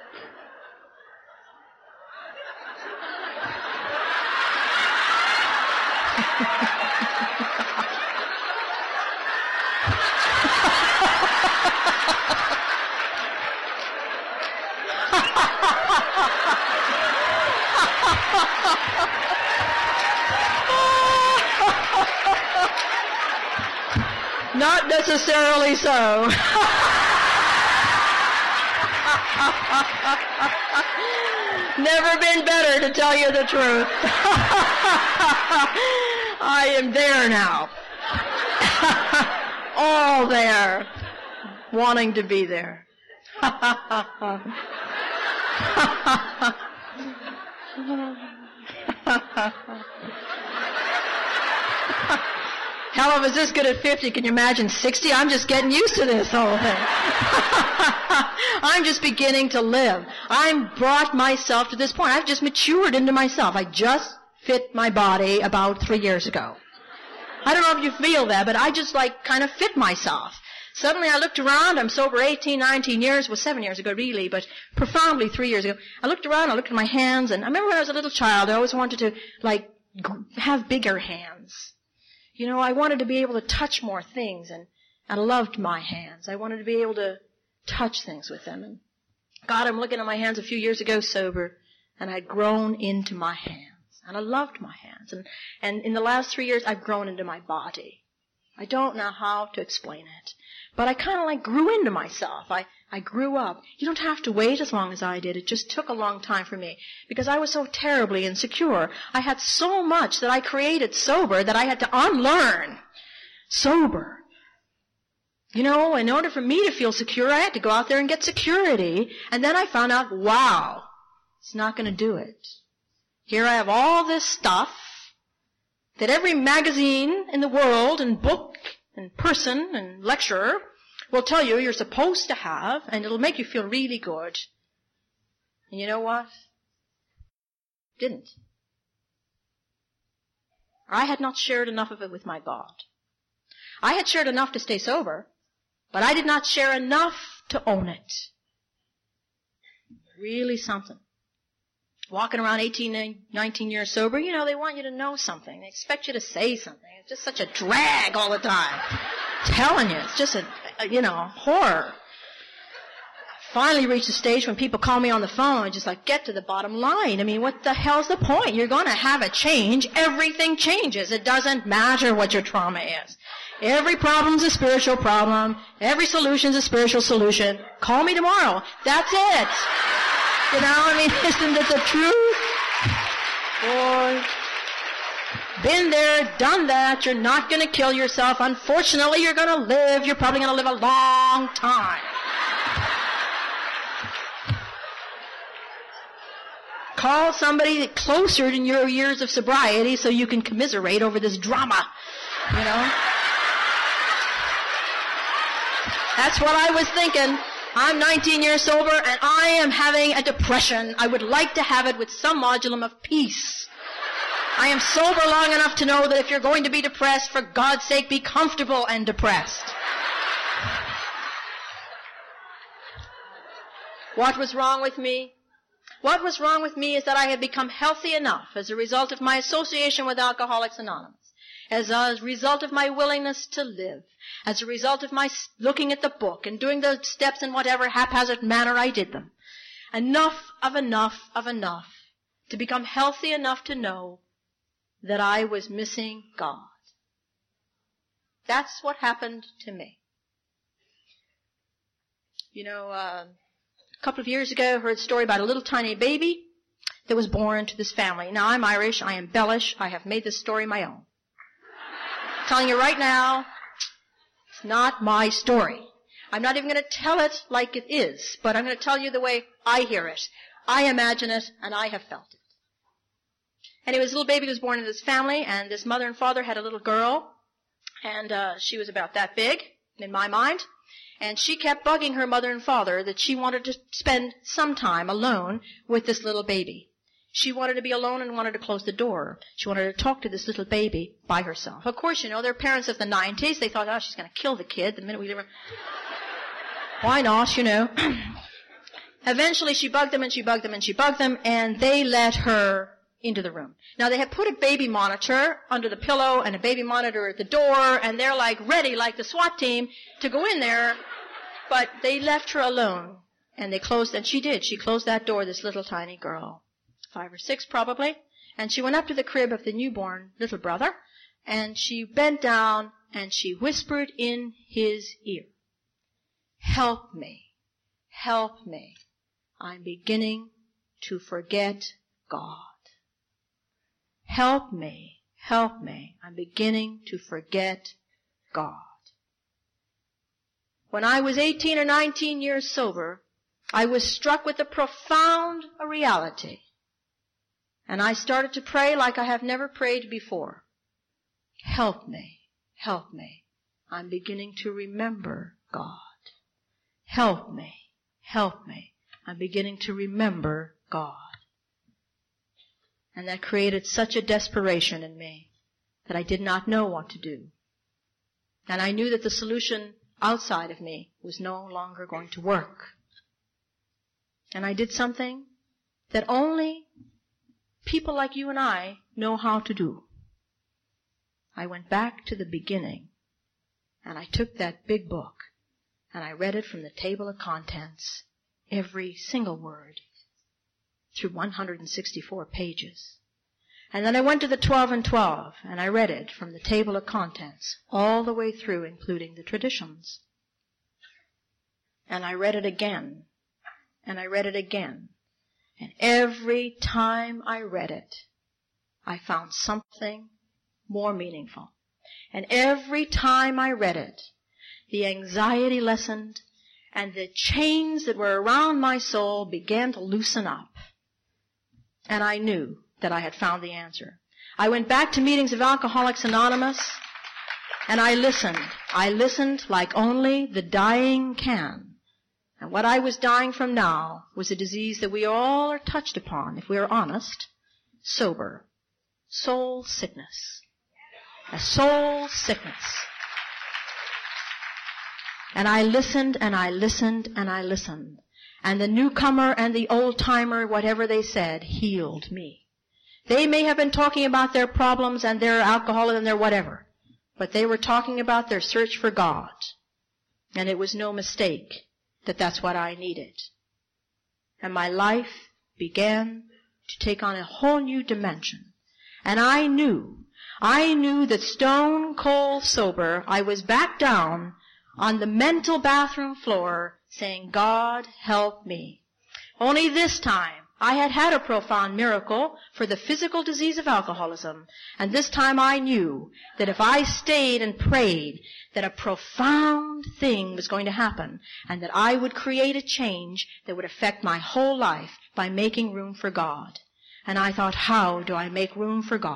Not necessarily so. Never been better, to tell you the truth. I am there now. All there. Wanting to be there. Hell, I was this good at 50. Can you imagine 60? I'm just getting used to this whole thing. I'm just beginning to live. I'm brought myself to this point. I've just matured into myself. I just fit my body about 3 years ago. I don't know if you feel that, but I just kind of fit myself. Suddenly I looked around. I'm sober 18, 19 years. Well, 7 years ago really, but profoundly 3 years ago. I looked around. I looked at my hands, and I remember when I was a little child, I always wanted to have bigger hands. You know, I wanted to be able to touch more things, and I loved my hands. I wanted to be able to touch things with them. And God, I'm looking at my hands a few years ago sober, and I'd grown into my hands. And I loved my hands. And in the last 3 years, I've grown into my body. I don't know how to explain it. But I kind of grew into myself. I grew up. You don't have to wait as long as I did. It just took a long time for me because I was so terribly insecure. I had so much that I created sober that I had to unlearn sober. You know, in order for me to feel secure, I had to go out there and get security. And then I found out, wow, it's not going to do it. Here I have all this stuff that every magazine in the world and book and person and lecturer will tell you you're supposed to have, and it'll make you feel really good. And you know what? Didn't. I had not shared enough of it with my God. I had shared enough to stay sober, but I did not share enough to own it. Really something. Walking around 18, 19 years sober, you know, they want you to know something. They expect you to say something. It's just such a drag all the time. I'm telling you, it's just a horror. Finally reached a stage when people call me on the phone and just get to the bottom line. I mean, what the hell's the point? You're going to have a change. Everything changes. It doesn't matter what your trauma is. Every problem's a spiritual problem. Every solution's a spiritual solution. Call me tomorrow. That's it. You know, I mean, isn't it the truth? Boy, been there, done that. You're not going to kill yourself. Unfortunately, you're going to live. You're probably going to live a long time. Call somebody closer in your years of sobriety so you can commiserate over this drama. you know. That's what I was thinking. I'm 19 years sober and I am having a depression. I would like to have it with some modulum of peace. I am sober long enough to know that if you're going to be depressed, for God's sake, be comfortable and depressed. What was wrong with me? What was wrong with me is that I had become healthy enough as a result of my association with Alcoholics Anonymous, as a result of my willingness to live, as a result of my looking at the book and doing the steps in whatever haphazard manner I did them. Enough to become healthy enough to know that I was missing God. That's what happened to me. You know, a couple of years ago, I heard a story about a little tiny baby that was born to this family. Now, I'm Irish. I embellish. I have made this story my own. I'm telling you right now, it's not my story. I'm not even going to tell it like it is, but I'm going to tell you the way I hear it. I imagine it, and I have felt it. Anyway, this little baby was born into this family, and this mother and father had a little girl, and she was about that big, in my mind. And she kept bugging her mother and father that she wanted to spend some time alone with this little baby. She wanted to be alone and wanted to close the door. She wanted to talk to this little baby by herself. Of course, you know, they're parents of the 90s. They thought, oh, she's going to kill the kid the minute we leave her. Why not, you know? Eventually, she bugged them, and they let her into the room. Now, they had put a baby monitor under the pillow and a baby monitor at the door, and they're like ready, like the SWAT team, to go in there, but they left her alone, and they closed, and she did. She closed that door, this little tiny girl, 5 or 6 probably, and she went up to the crib of the newborn little brother, and she bent down, and she whispered in his ear, "Help me, help me. I'm beginning to forget God. Help me, help me. I'm beginning to forget God." When I was 18 or 19 years sober, I was struck with a profound reality. And I started to pray like I have never prayed before. Help me, help me. I'm beginning to remember God. Help me, help me. I'm beginning to remember God. And that created such a desperation in me that I did not know what to do. And I knew that the solution outside of me was no longer going to work. And I did something that only people like you and I know how to do. I went back to the beginning, and I took that big book, and I read it from the table of contents, every single word, through 164 pages. And then I went to the 12 and 12, and I read it from the table of contents, all the way through, including the traditions. And I read it again, and I read it again. And every time I read it, I found something more meaningful. And every time I read it, the anxiety lessened, and the chains that were around my soul began to loosen up. And I knew that I had found the answer. I went back to meetings of Alcoholics Anonymous, and I listened. I listened like only the dying can. And what I was dying from now was a disease that we all are touched upon, if we are honest, sober. Soul sickness. A soul sickness. And I listened, and I listened, and I listened. And the newcomer and the old-timer, whatever they said, healed me. They may have been talking about their problems and their alcohol and their whatever, but they were talking about their search for God. And it was no mistake that that's what I needed. And my life began to take on a whole new dimension. And I knew that stone cold sober, I was back down on the mental bathroom floor saying, "God, help me." Only this time, I had had a profound miracle for the physical disease of alcoholism, and this time I knew that if I stayed and prayed, that a profound thing was going to happen, and that I would create a change that would affect my whole life by making room for God. And I thought, how do I make room for God?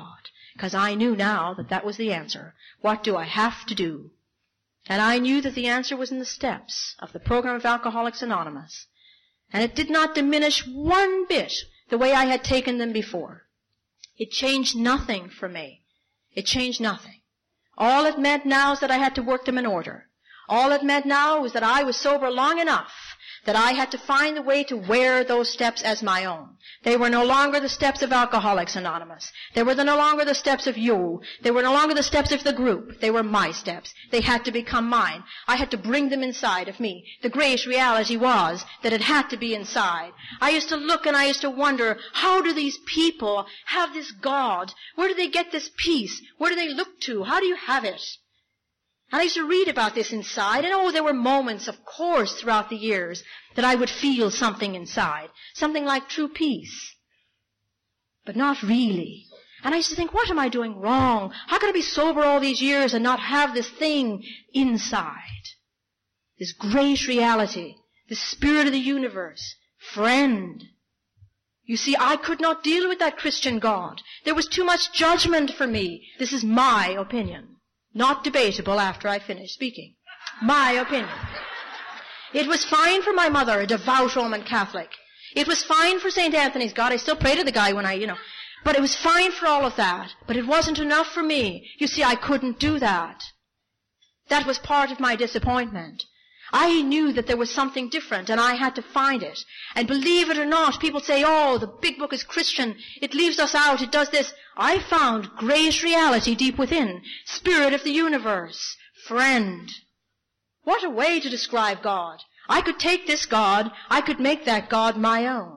because I knew now that that was the answer. What do I have to do? And I knew that the answer was in the steps of the program of Alcoholics Anonymous. And it did not diminish one bit the way I had taken them before. It changed nothing for me. It changed nothing. All it meant now is that I had to work them in order. All it meant now was that I was sober long enough that I had to find the way to wear those steps as my own. They were no longer the steps of Alcoholics Anonymous. They were no longer the steps of you. They were no longer the steps of the group. They were my steps. They had to become mine. I had to bring them inside of me. The great reality was that it had to be inside. I used to look and I used to wonder, how do these people have this God? Where do they get this peace? Where do they look to? How do you have it? And I used to read about this inside, and there were moments, of course, throughout the years that I would feel something inside, something like true peace. But not really. And I used to think, what am I doing wrong? How can I be sober all these years and not have this thing inside? This great reality, the spirit of the universe, friend. You see, I could not deal with that Christian God. There was too much judgment for me. This is my opinion. Not debatable after I finish speaking. My opinion. It was fine for my mother, a devout Roman Catholic. It was fine for St. Anthony's God. I still pray to the guy when but it was fine for all of that. But it wasn't enough for me. You see, I couldn't do that. That was part of my disappointment. I knew that there was something different, and I had to find it. And believe it or not, people say, oh, the big book is Christian. It leaves us out. It does this. I found great reality deep within. Spirit of the universe. Friend. What a way to describe God. I could take this God. I could make that God my own.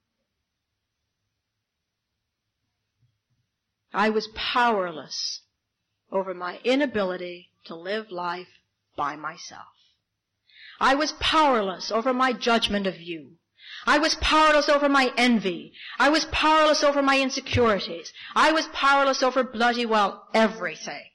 I was powerless over my inability to live life by myself. I was powerless over my judgment of you. I was powerless over my envy. I was powerless over my insecurities. I was powerless over bloody well everything.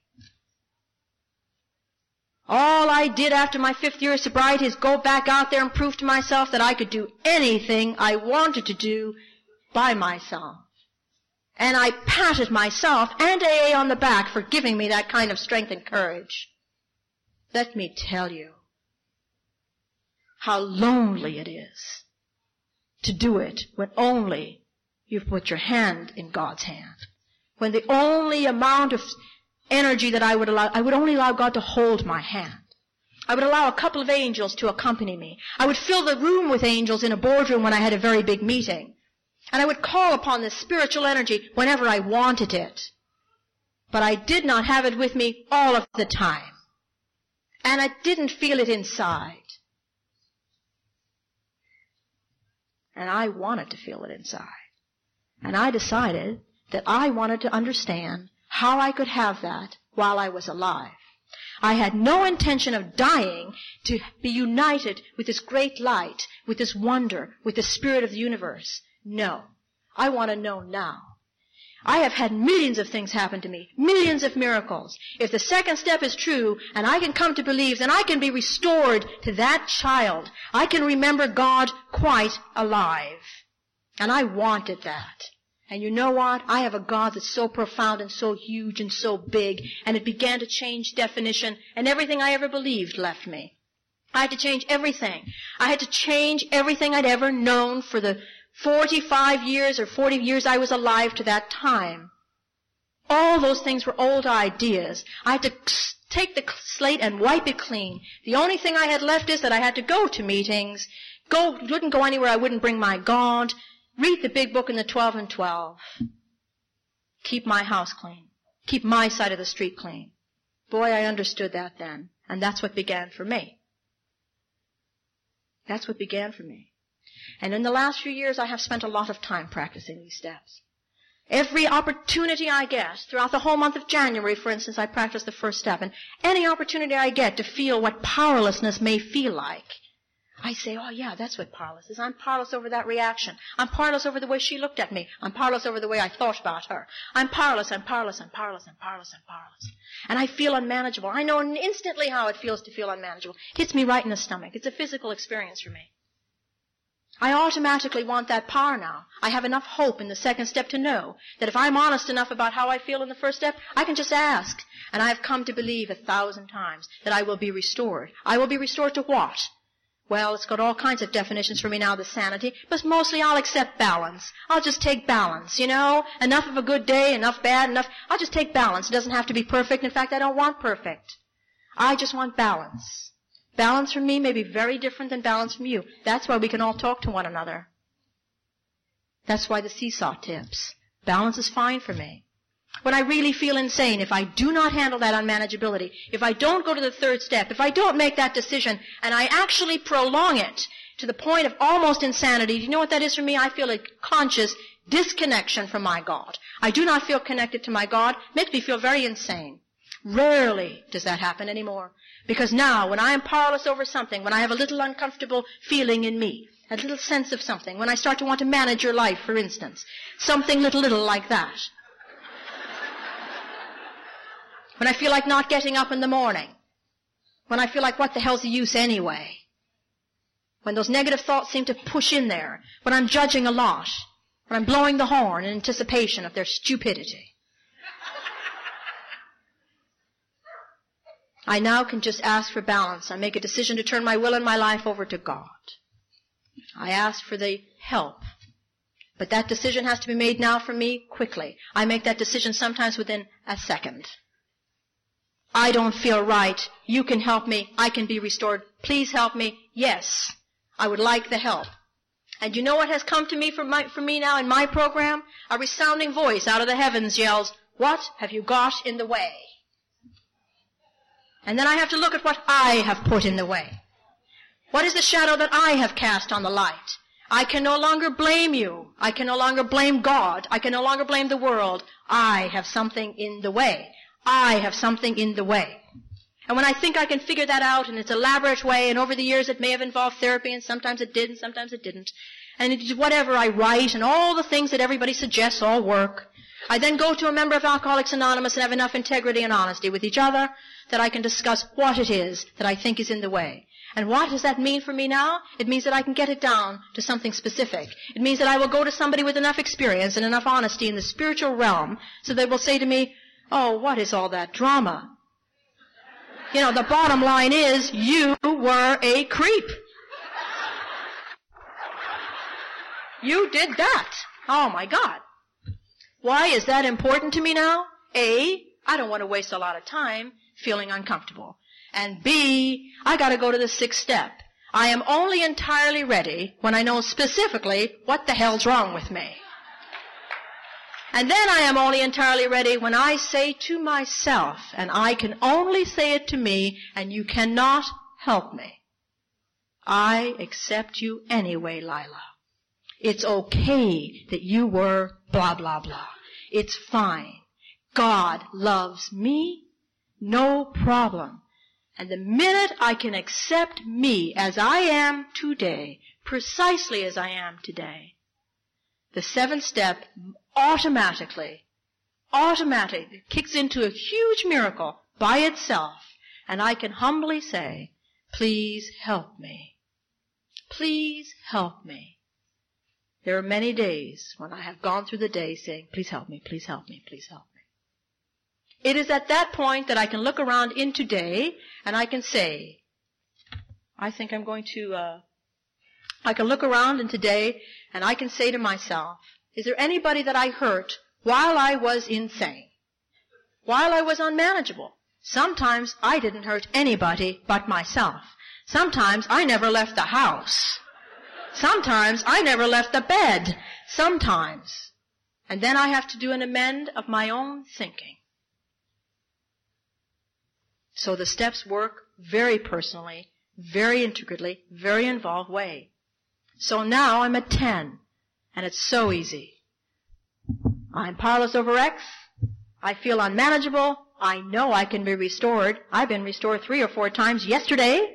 All I did after my 5th year of sobriety is go back out there and prove to myself that I could do anything I wanted to do by myself. And I patted myself and AA on the back for giving me that kind of strength and courage. Let me tell you how lonely it is to do it when only you've put your hand in God's hand. When the only amount of energy that I would only allow God to hold my hand. I would allow a couple of angels to accompany me. I would fill the room with angels in a boardroom when I had a very big meeting. And I would call upon this spiritual energy whenever I wanted it. But I did not have it with me all of the time. And I didn't feel it inside. And I wanted to feel it inside. And I decided that I wanted to understand how I could have that while I was alive. I had no intention of dying to be united with this great light, with this wonder, with the spirit of the universe. No. I want to know now. I have had millions of things happen to me, millions of miracles. If the second step is true, and I can come to believe, then I can be restored to that child. I can remember God quite alive. And I wanted that. And you know what? I have a God that's so profound and so huge and so big, and it began to change definition, and everything I ever believed left me. I had to change everything. I had to change everything I'd ever known for the 45 years or 40 years I was alive to that time. All those things were old ideas. I had to take the slate and wipe it clean. The only thing I had left is that I had to go to meetings, wouldn't go anywhere I wouldn't bring my God, read the big book in the 12 and 12, keep my house clean, keep my side of the street clean. Boy, I understood that then, and that's what began for me. That's what began for me. And in the last few years, I have spent a lot of time practicing these steps. Every opportunity I get, throughout the whole month of January, for instance, I practice the first step, and any opportunity I get to feel what powerlessness may feel like, I say, oh yeah, that's what powerless is. I'm powerless over that reaction. I'm powerless over the way she looked at me. I'm powerless over the way I thought about her. I'm powerless, I'm powerless, I'm powerless, I'm powerless, I'm powerless. And I feel unmanageable. I know instantly how it feels to feel unmanageable. It hits me right in the stomach. It's a physical experience for me. I automatically want that power now. I have enough hope in the second step to know that if I'm honest enough about how I feel in the first step, I can just ask. And I have come to believe 1,000 times that I will be restored. I will be restored to what? Well, it's got all kinds of definitions for me now, the sanity, but mostly I'll accept balance. I'll just take balance, enough of a good day, enough bad, enough. I'll just take balance. It doesn't have to be perfect. In fact, I don't want perfect. I just want balance. Balance from me may be very different than balance from you. That's why we can all talk to one another. That's why the seesaw tips. Balance is fine for me. When I really feel insane, if I do not handle that unmanageability, if I don't go to the third step, if I don't make that decision, and I actually prolong it to the point of almost insanity, do you know what that is for me? I feel a conscious disconnection from my God. I do not feel connected to my God. It makes me feel very insane. Rarely does that happen anymore. Because now, when I am powerless over something, when I have a little uncomfortable feeling in me, a little sense of something, when I start to want to manage your life, for instance, something little like that. When I feel like not getting up in the morning. When I feel like what the hell's the use anyway. When those negative thoughts seem to push in there. When I'm judging a lot. When I'm blowing the horn in anticipation of their stupidity. I now can just ask for balance. I make a decision to turn my will and my life over to God. I ask for the help. But that decision has to be made now for me quickly. I make that decision sometimes within a second. I don't feel right. You can help me. I can be restored. Please help me. Yes, I would like the help. And you know what has come to me for me now in my program? A resounding voice out of the heavens yells, "What have you got in the way?" And then I have to look at what I have put in the way. What is the shadow that I have cast on the light? I can no longer blame you. I can no longer blame God. I can no longer blame the world. I have something in the way. I have something in the way. And when I think I can figure that out in its elaborate way, and over the years it may have involved therapy, and sometimes it did, and sometimes it didn't, and it is whatever I write, and all the things that everybody suggests all work, I then go to a member of Alcoholics Anonymous and have enough integrity and honesty with each other that I can discuss what it is that I think is in the way. And what does that mean for me now? It means that I can get it down to something specific. It means that I will go to somebody with enough experience and enough honesty in the spiritual realm so they will say to me, "Oh, what is all that drama? The bottom line is you were a creep. You did that. Oh, my God. Why is that important to me now? A, I don't want to waste a lot of time feeling uncomfortable. And B, I got to go to the sixth step. I am only entirely ready when I know specifically what the hell's wrong with me. And then I am only entirely ready when I say to myself, and I can only say it to me, and you cannot help me, I accept you anyway, Lila. It's okay that you were blah, blah, blah. It's fine. God loves me, no problem. And the minute I can accept me as I am today, precisely as I am today, the seventh step automatically kicks into a huge miracle by itself, and I can humbly say, "Please help me. Please help me." There are many days when I have gone through the day saying, "Please help me, please help me, please help me." It is at that point that I can look around in today and I can say, I can look around in today and I can say to myself, is there anybody that I hurt while I was insane? While I was unmanageable? Sometimes I didn't hurt anybody but myself. Sometimes I never left the house. Sometimes I never left the bed. Sometimes. And then I have to do an amend of my own thinking. So the steps work very personally, very intricately, very involved way. So now I'm at 10, and it's so easy. I'm powerless over X. I feel unmanageable. I know I can be restored. I've been restored 3 or 4 times yesterday.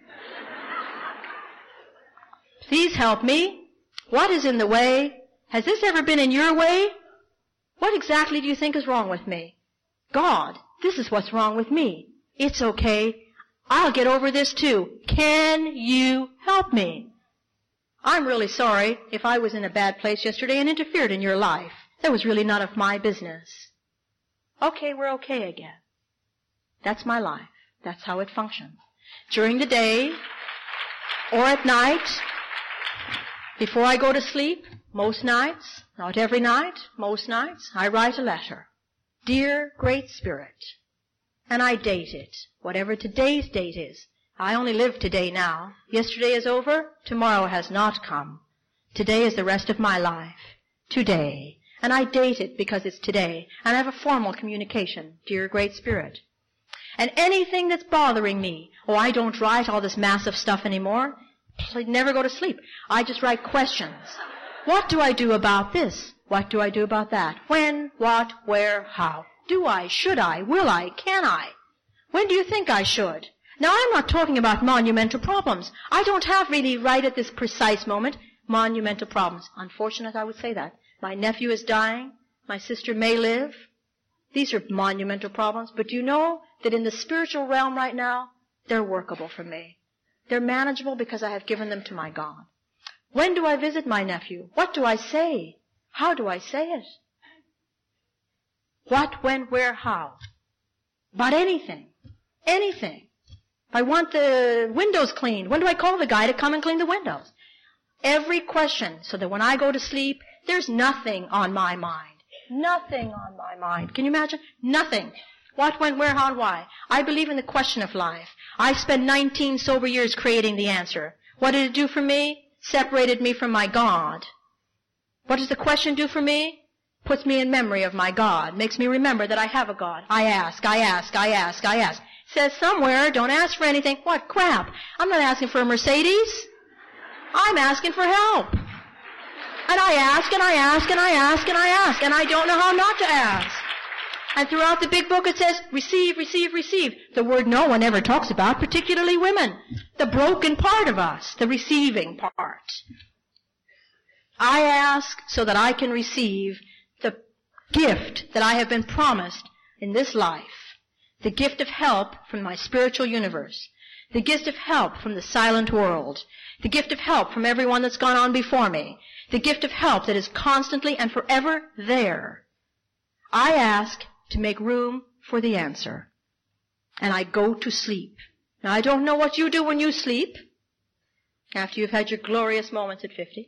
Please help me. What is in the way? Has this ever been in your way? What exactly do you think is wrong with me? God, this is what's wrong with me. It's okay. I'll get over this too. Can you help me? I'm really sorry if I was in a bad place yesterday and interfered in your life. That was really none of my business. Okay, we're okay again. That's my life. That's how it functions. During the day or at night, before I go to sleep, most nights, not every night, most nights, I write a letter. Dear Great Spirit. And I date it, whatever today's date is. I only live today now. Yesterday is over. Tomorrow has not come. Today is the rest of my life. Today. And I date it because it's today. And I have a formal communication. Dear Great Spirit. And anything that's bothering me, I don't write all this massive stuff anymore. I never go to sleep. I just write questions. What do I do about this? What do I do about that? When, what, where, how? Do I? Should I? Will I? Can I? When do you think I should? Now, I'm not talking about monumental problems. I don't have really right at this precise moment monumental problems. Unfortunate, I would say that. My nephew is dying. My sister may live. These are monumental problems. But do you know that in the spiritual realm right now, they're workable for me. They're manageable because I have given them to my God. When do I visit my nephew? What do I say? How do I say it? What, when, where, how? About anything. Anything. If I want the windows cleaned, when do I call the guy to come and clean the windows? Every question, so that when I go to sleep, there's nothing on my mind. Nothing on my mind. Can you imagine? Nothing. What, when, where, how, and why? I believe in the question of life. I spent 19 sober years creating the answer. What did it do for me? Separated me from my God. What does the question do for me? Puts me in memory of my God. Makes me remember that I have a God. I ask, I ask, I ask, I ask. Says somewhere, don't ask for anything. What crap? I'm not asking for a Mercedes. I'm asking for help. And I ask, and I ask, and I ask, and I ask, and I don't know how not to ask. And throughout the big book it says, receive, receive, receive. The word no one ever talks about, particularly women. The broken part of us, the receiving part. I ask so that I can receive the gift that I have been promised in this life. The gift of help from my spiritual universe. The gift of help from the silent world. The gift of help from everyone that's gone on before me. The gift of help that is constantly and forever there. I ask to make room for the answer. And I go to sleep. Now, I don't know what you do when you sleep, after you've had your glorious moments at 50.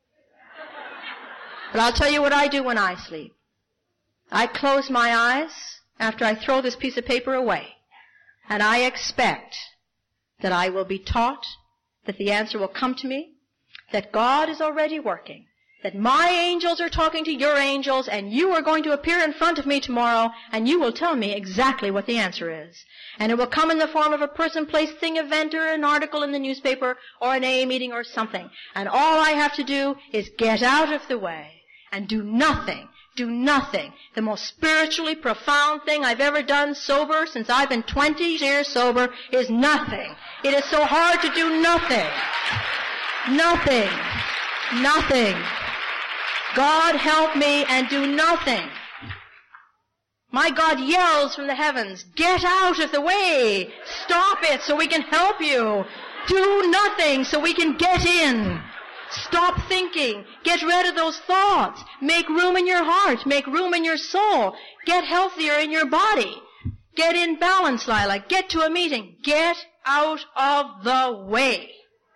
But I'll tell you what I do when I sleep. I close my eyes after I throw this piece of paper away. And I expect that I will be taught, that the answer will come to me, that God is already working, that my angels are talking to your angels, and you are going to appear in front of me tomorrow, and you will tell me exactly what the answer is. And it will come in the form of a person, place, thing, event, or an article in the newspaper, or an AA meeting, or something. And all I have to do is get out of the way and do nothing. Do nothing. The most spiritually profound thing I've ever done sober since I've been 20 years sober is nothing. It is so hard to do nothing. Nothing. Nothing. God help me and do nothing. My God yells from the heavens, get out of the way. Stop it so we can help you. Do nothing so we can get in. Stop thinking. Get rid of those thoughts. Make room in your heart. Make room in your soul. Get healthier in your body. Get in balance, Lila. Get to a meeting. Get out of the way.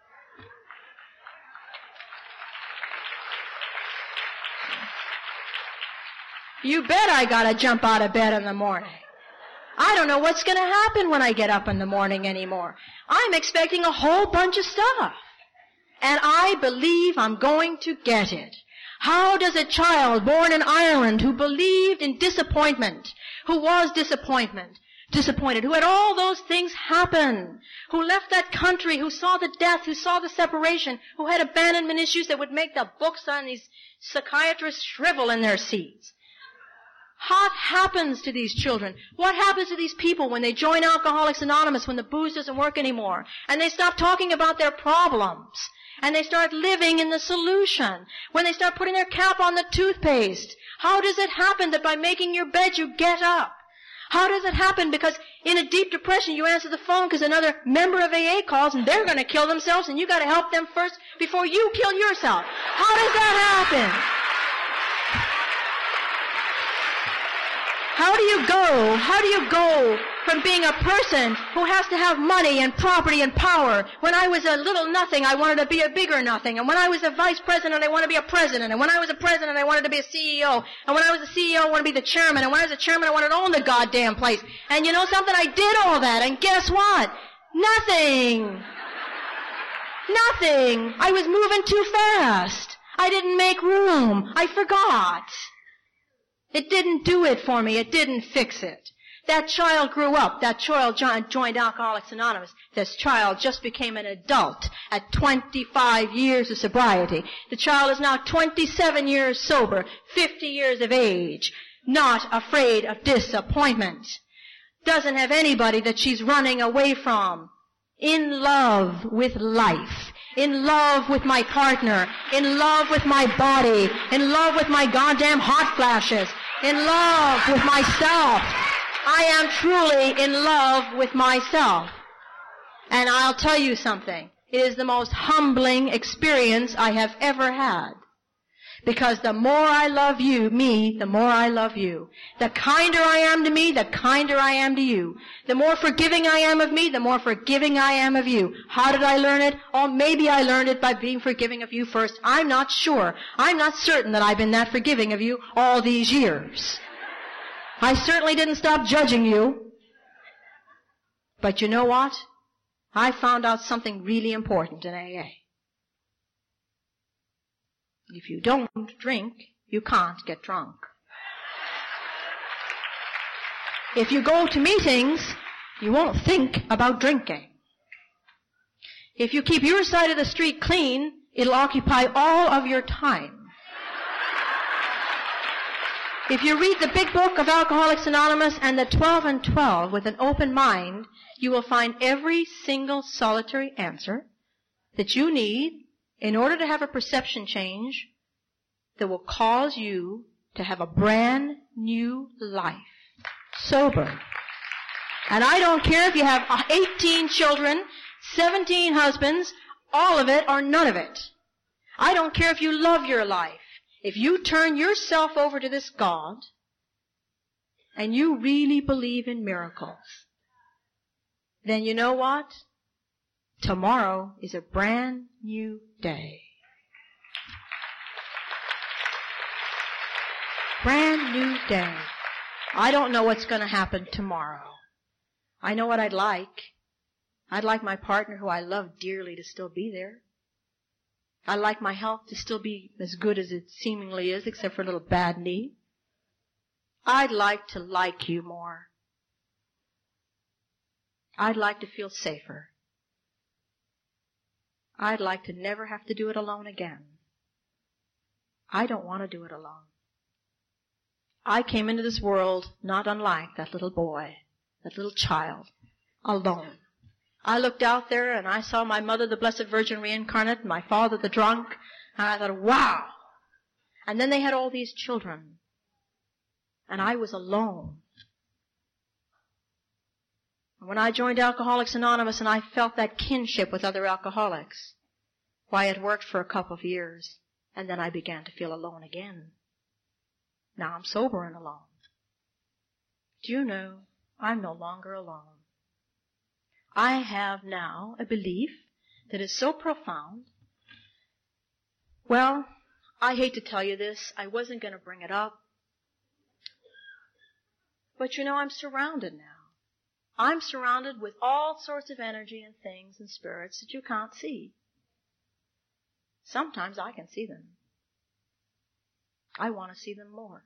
You bet I gotta jump out of bed in the morning. I don't know what's gonna happen when I get up in the morning anymore. I'm expecting a whole bunch of stuff. And I believe I'm going to get it. How does a child born in Ireland who believed in disappointment, who was disappointed, who had all those things happen, who left that country, who saw the death, who saw the separation, who had abandonment issues that would make the books on these psychiatrists shrivel in their seats? What happens to these children? What happens to these people when they join Alcoholics Anonymous, when the booze doesn't work anymore, and they stop talking about their problems, and they start living in the solution? When they start putting their cap on the toothpaste, how does it happen that by making your bed you get up? How does it happen? Because in a deep depression, you answer the phone because another member of AA calls and they're going to kill themselves and you got to help them first before you kill yourself. How does that happen? How do you go from being a person who has to have money and property and power? When I was a little nothing, I wanted to be a bigger nothing. And when I was a vice president, I wanted to be a president. And when I was a president, I wanted to be a CEO. And when I was a CEO, I wanted to be the chairman. And when I was a chairman, I wanted to own the goddamn place. And you know something? I did all that. And guess what? Nothing. Nothing. I was moving too fast. I didn't make room. I forgot. It didn't do it for me. It didn't fix it. That child grew up. That child joined Alcoholics Anonymous. This child just became an adult at 25 years of sobriety. The child is now 27 years sober, 50 years of age, not afraid of disappointment. Doesn't have anybody that she's running away from. In love with life. In love with my partner. In love with my body. In love with my goddamn hot flashes. In love with myself. I am truly in love with myself. And I'll tell you something. It is the most humbling experience I have ever had. Because the more I love you, me, the more I love you. The kinder I am to me, the kinder I am to you. The more forgiving I am of me, the more forgiving I am of you. How did I learn it? Oh, maybe I learned it by being forgiving of you first. I'm not sure. I'm not certain that I've been that forgiving of you all these years. I certainly didn't stop judging you. But you know what? I found out something really important in AA. If you don't drink, you can't get drunk. If you go to meetings, you won't think about drinking. If you keep your side of the street clean, it'll occupy all of your time. If you read the big book of Alcoholics Anonymous and the 12 and 12 with an open mind, you will find every single solitary answer that you need in order to have a perception change that will cause you to have a brand new life. Sober. And I don't care if you have 18 children, 17 husbands, all of it or none of it. I don't care if you love your life. If you turn yourself over to this God and you really believe in miracles, then you know what? Tomorrow is a brand new day. Brand new day. I don't know what's going to happen tomorrow. I know what I'd like. I'd like my partner who I love dearly to still be there. I'd like my health to still be as good as it seemingly is, except for a little bad knee. I'd like to like you more. I'd like to feel safer. I'd like to never have to do it alone again. I don't want to do it alone. I came into this world not unlike that little boy, that little child, alone. I looked out there and I saw my mother, the Blessed Virgin reincarnate, and my father, the drunk, and I thought, wow. And then they had all these children, and I was alone. And when I joined Alcoholics Anonymous and I felt that kinship with other alcoholics, why, it worked for a couple of years, and then I began to feel alone again. Now I'm sober and alone. Do you know, I'm no longer alone. I have now a belief that is so profound. Well, I hate to tell you this. I wasn't going to bring it up. But you know, I'm surrounded now. I'm surrounded with all sorts of energy and things and spirits that you can't see. Sometimes I can see them. I want to see them more.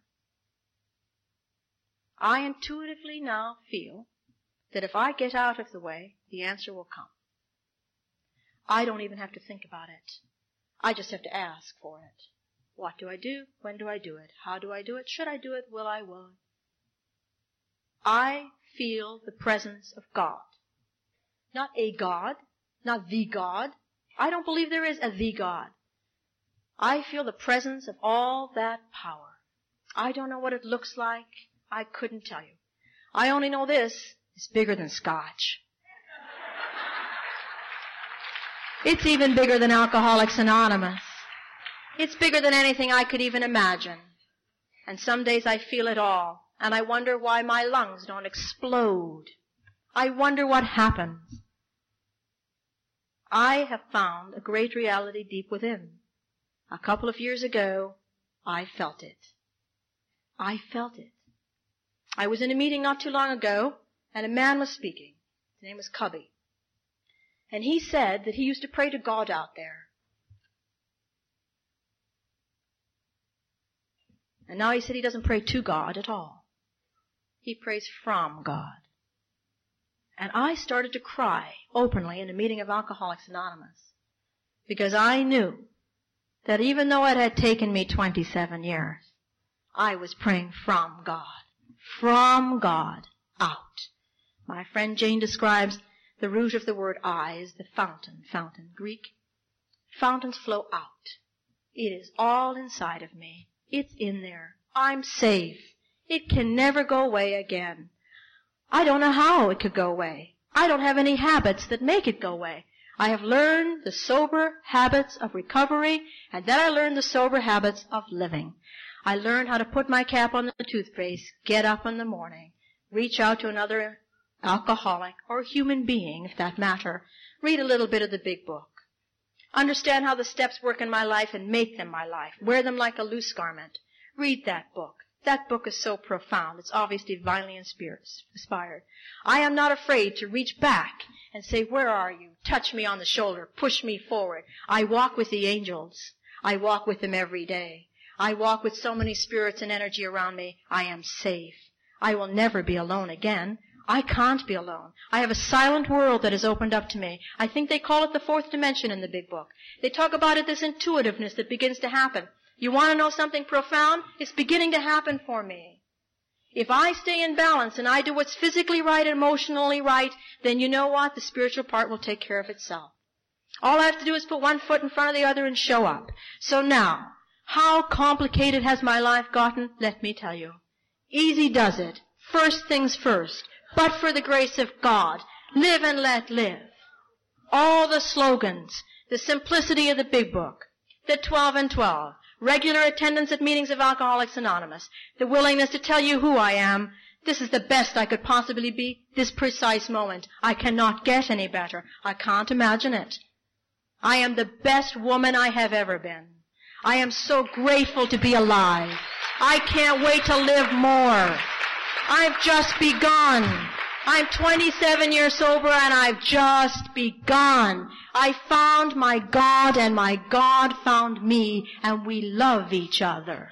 I intuitively now feel that if I get out of the way, the answer will come. I don't even have to think about it. I just have to ask for it. What do I do? When do I do it? How do I do it? Should I do it? Will I? Will I? I feel the presence of God. Not a God, not the God. I don't believe there is a the God. I feel the presence of all that power. I don't know what it looks like. I couldn't tell you. I only know this. It's bigger than Scotch. It's even bigger than Alcoholics Anonymous. It's bigger than anything I could even imagine. And some days I feel it all, and I wonder why my lungs don't explode. I wonder what happens. I have found a great reality deep within. A couple of years ago, I felt it. I felt it. I was in a meeting not too long ago, and a man was speaking. His name was Cubby. And he said that he used to pray to God out there. And now he said he doesn't pray to God at all. He prays from God. And I started to cry openly in a meeting of Alcoholics Anonymous, because I knew that even though it had taken me 27 years, I was praying from God out. My friend Jane describes the root of the word I is the fountain, Greek. Fountains flow out. It is all inside of me. It's in there. I'm safe. It can never go away again. I don't know how it could go away. I don't have any habits that make it go away. I have learned the sober habits of recovery, and then I learned the sober habits of living. I learned how to put my cap on the toothpaste, get up in the morning, reach out to another alcoholic or human being, if that matter, read a little bit of the big book. Understand how the steps work in my life and make them my life. Wear them like a loose garment. Read that book. That book is so profound. It's obviously divinely inspired. I am not afraid to reach back and say, where are you? Touch me on the shoulder. Push me forward. I walk with the angels. I walk with them every day. I walk with so many spirits and energy around me. I am safe. I will never be alone again. I can't be alone. I have a silent world that has opened up to me. I think they call it the fourth dimension in the big book. They talk about it, this intuitiveness that begins to happen. You want to know something profound? It's beginning to happen for me. If I stay in balance and I do what's physically right and emotionally right, then you know what? The spiritual part will take care of itself. All I have to do is put one foot in front of the other and show up. So now, how complicated has my life gotten? Let me tell you. Easy does it. First things first. But for the grace of God, live and let live. All the slogans, the simplicity of the big book, the 12 and 12, regular attendance at meetings of Alcoholics Anonymous, the willingness to tell you who I am. This is the best I could possibly be, this precise moment. I cannot get any better. I can't imagine it. I am the best woman I have ever been. I am so grateful to be alive. I can't wait to live more. I've just begun. I'm 27 years sober and I've just begun. I found my God and my God found me and we love each other.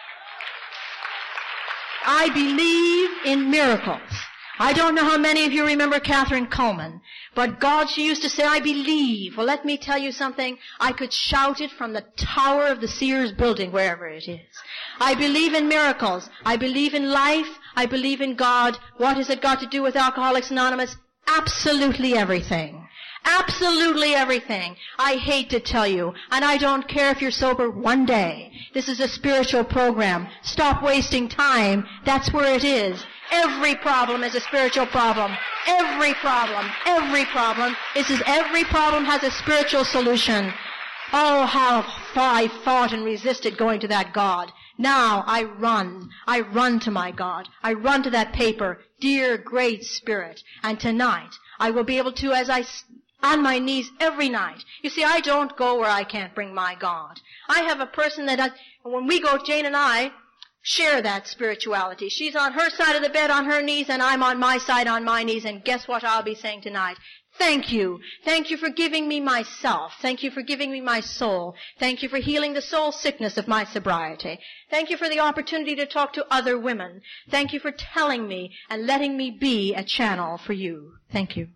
I believe in miracles. I don't know how many of you remember Catherine Coleman, but God, she used to say, I believe. Well, let me tell you something. I could shout it from the tower of the Sears building, wherever it is. I believe in miracles. I believe in life. I believe in God. What has it got to do with Alcoholics Anonymous? Absolutely everything. Absolutely everything. I hate to tell you, and I don't care if you're sober one day. This is a spiritual program. Stop wasting time. That's where it is. Every problem is a spiritual problem. Every problem. Every problem. Every problem has a spiritual solution. Oh, how far I fought and resisted going to that God. Now I run. I run to my God. I run to that paper. Dear Great Spirit. And tonight I will be able to, on my knees every night. You see, I don't go where I can't bring my God. I have a person when we go, Jane and I share that spirituality. She's on her side of the bed on her knees and I'm on my side on my knees, and guess what I'll be saying tonight? Thank you. Thank you for giving me myself. Thank you for giving me my soul. Thank you for healing the soul sickness of my sobriety. Thank you for the opportunity to talk to other women. Thank you for telling me and letting me be a channel for you. Thank you.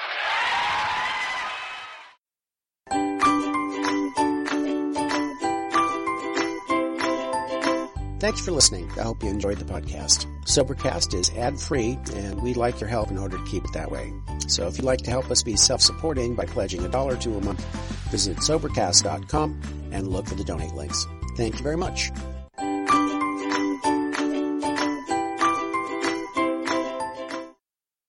Thanks for listening. I hope you enjoyed the podcast. Sobercast is ad-free, and we'd like your help in order to keep it that way. So if you'd like to help us be self-supporting by pledging $1 or $2 a month, visit Sobercast.com and look for the donate links. Thank you very much.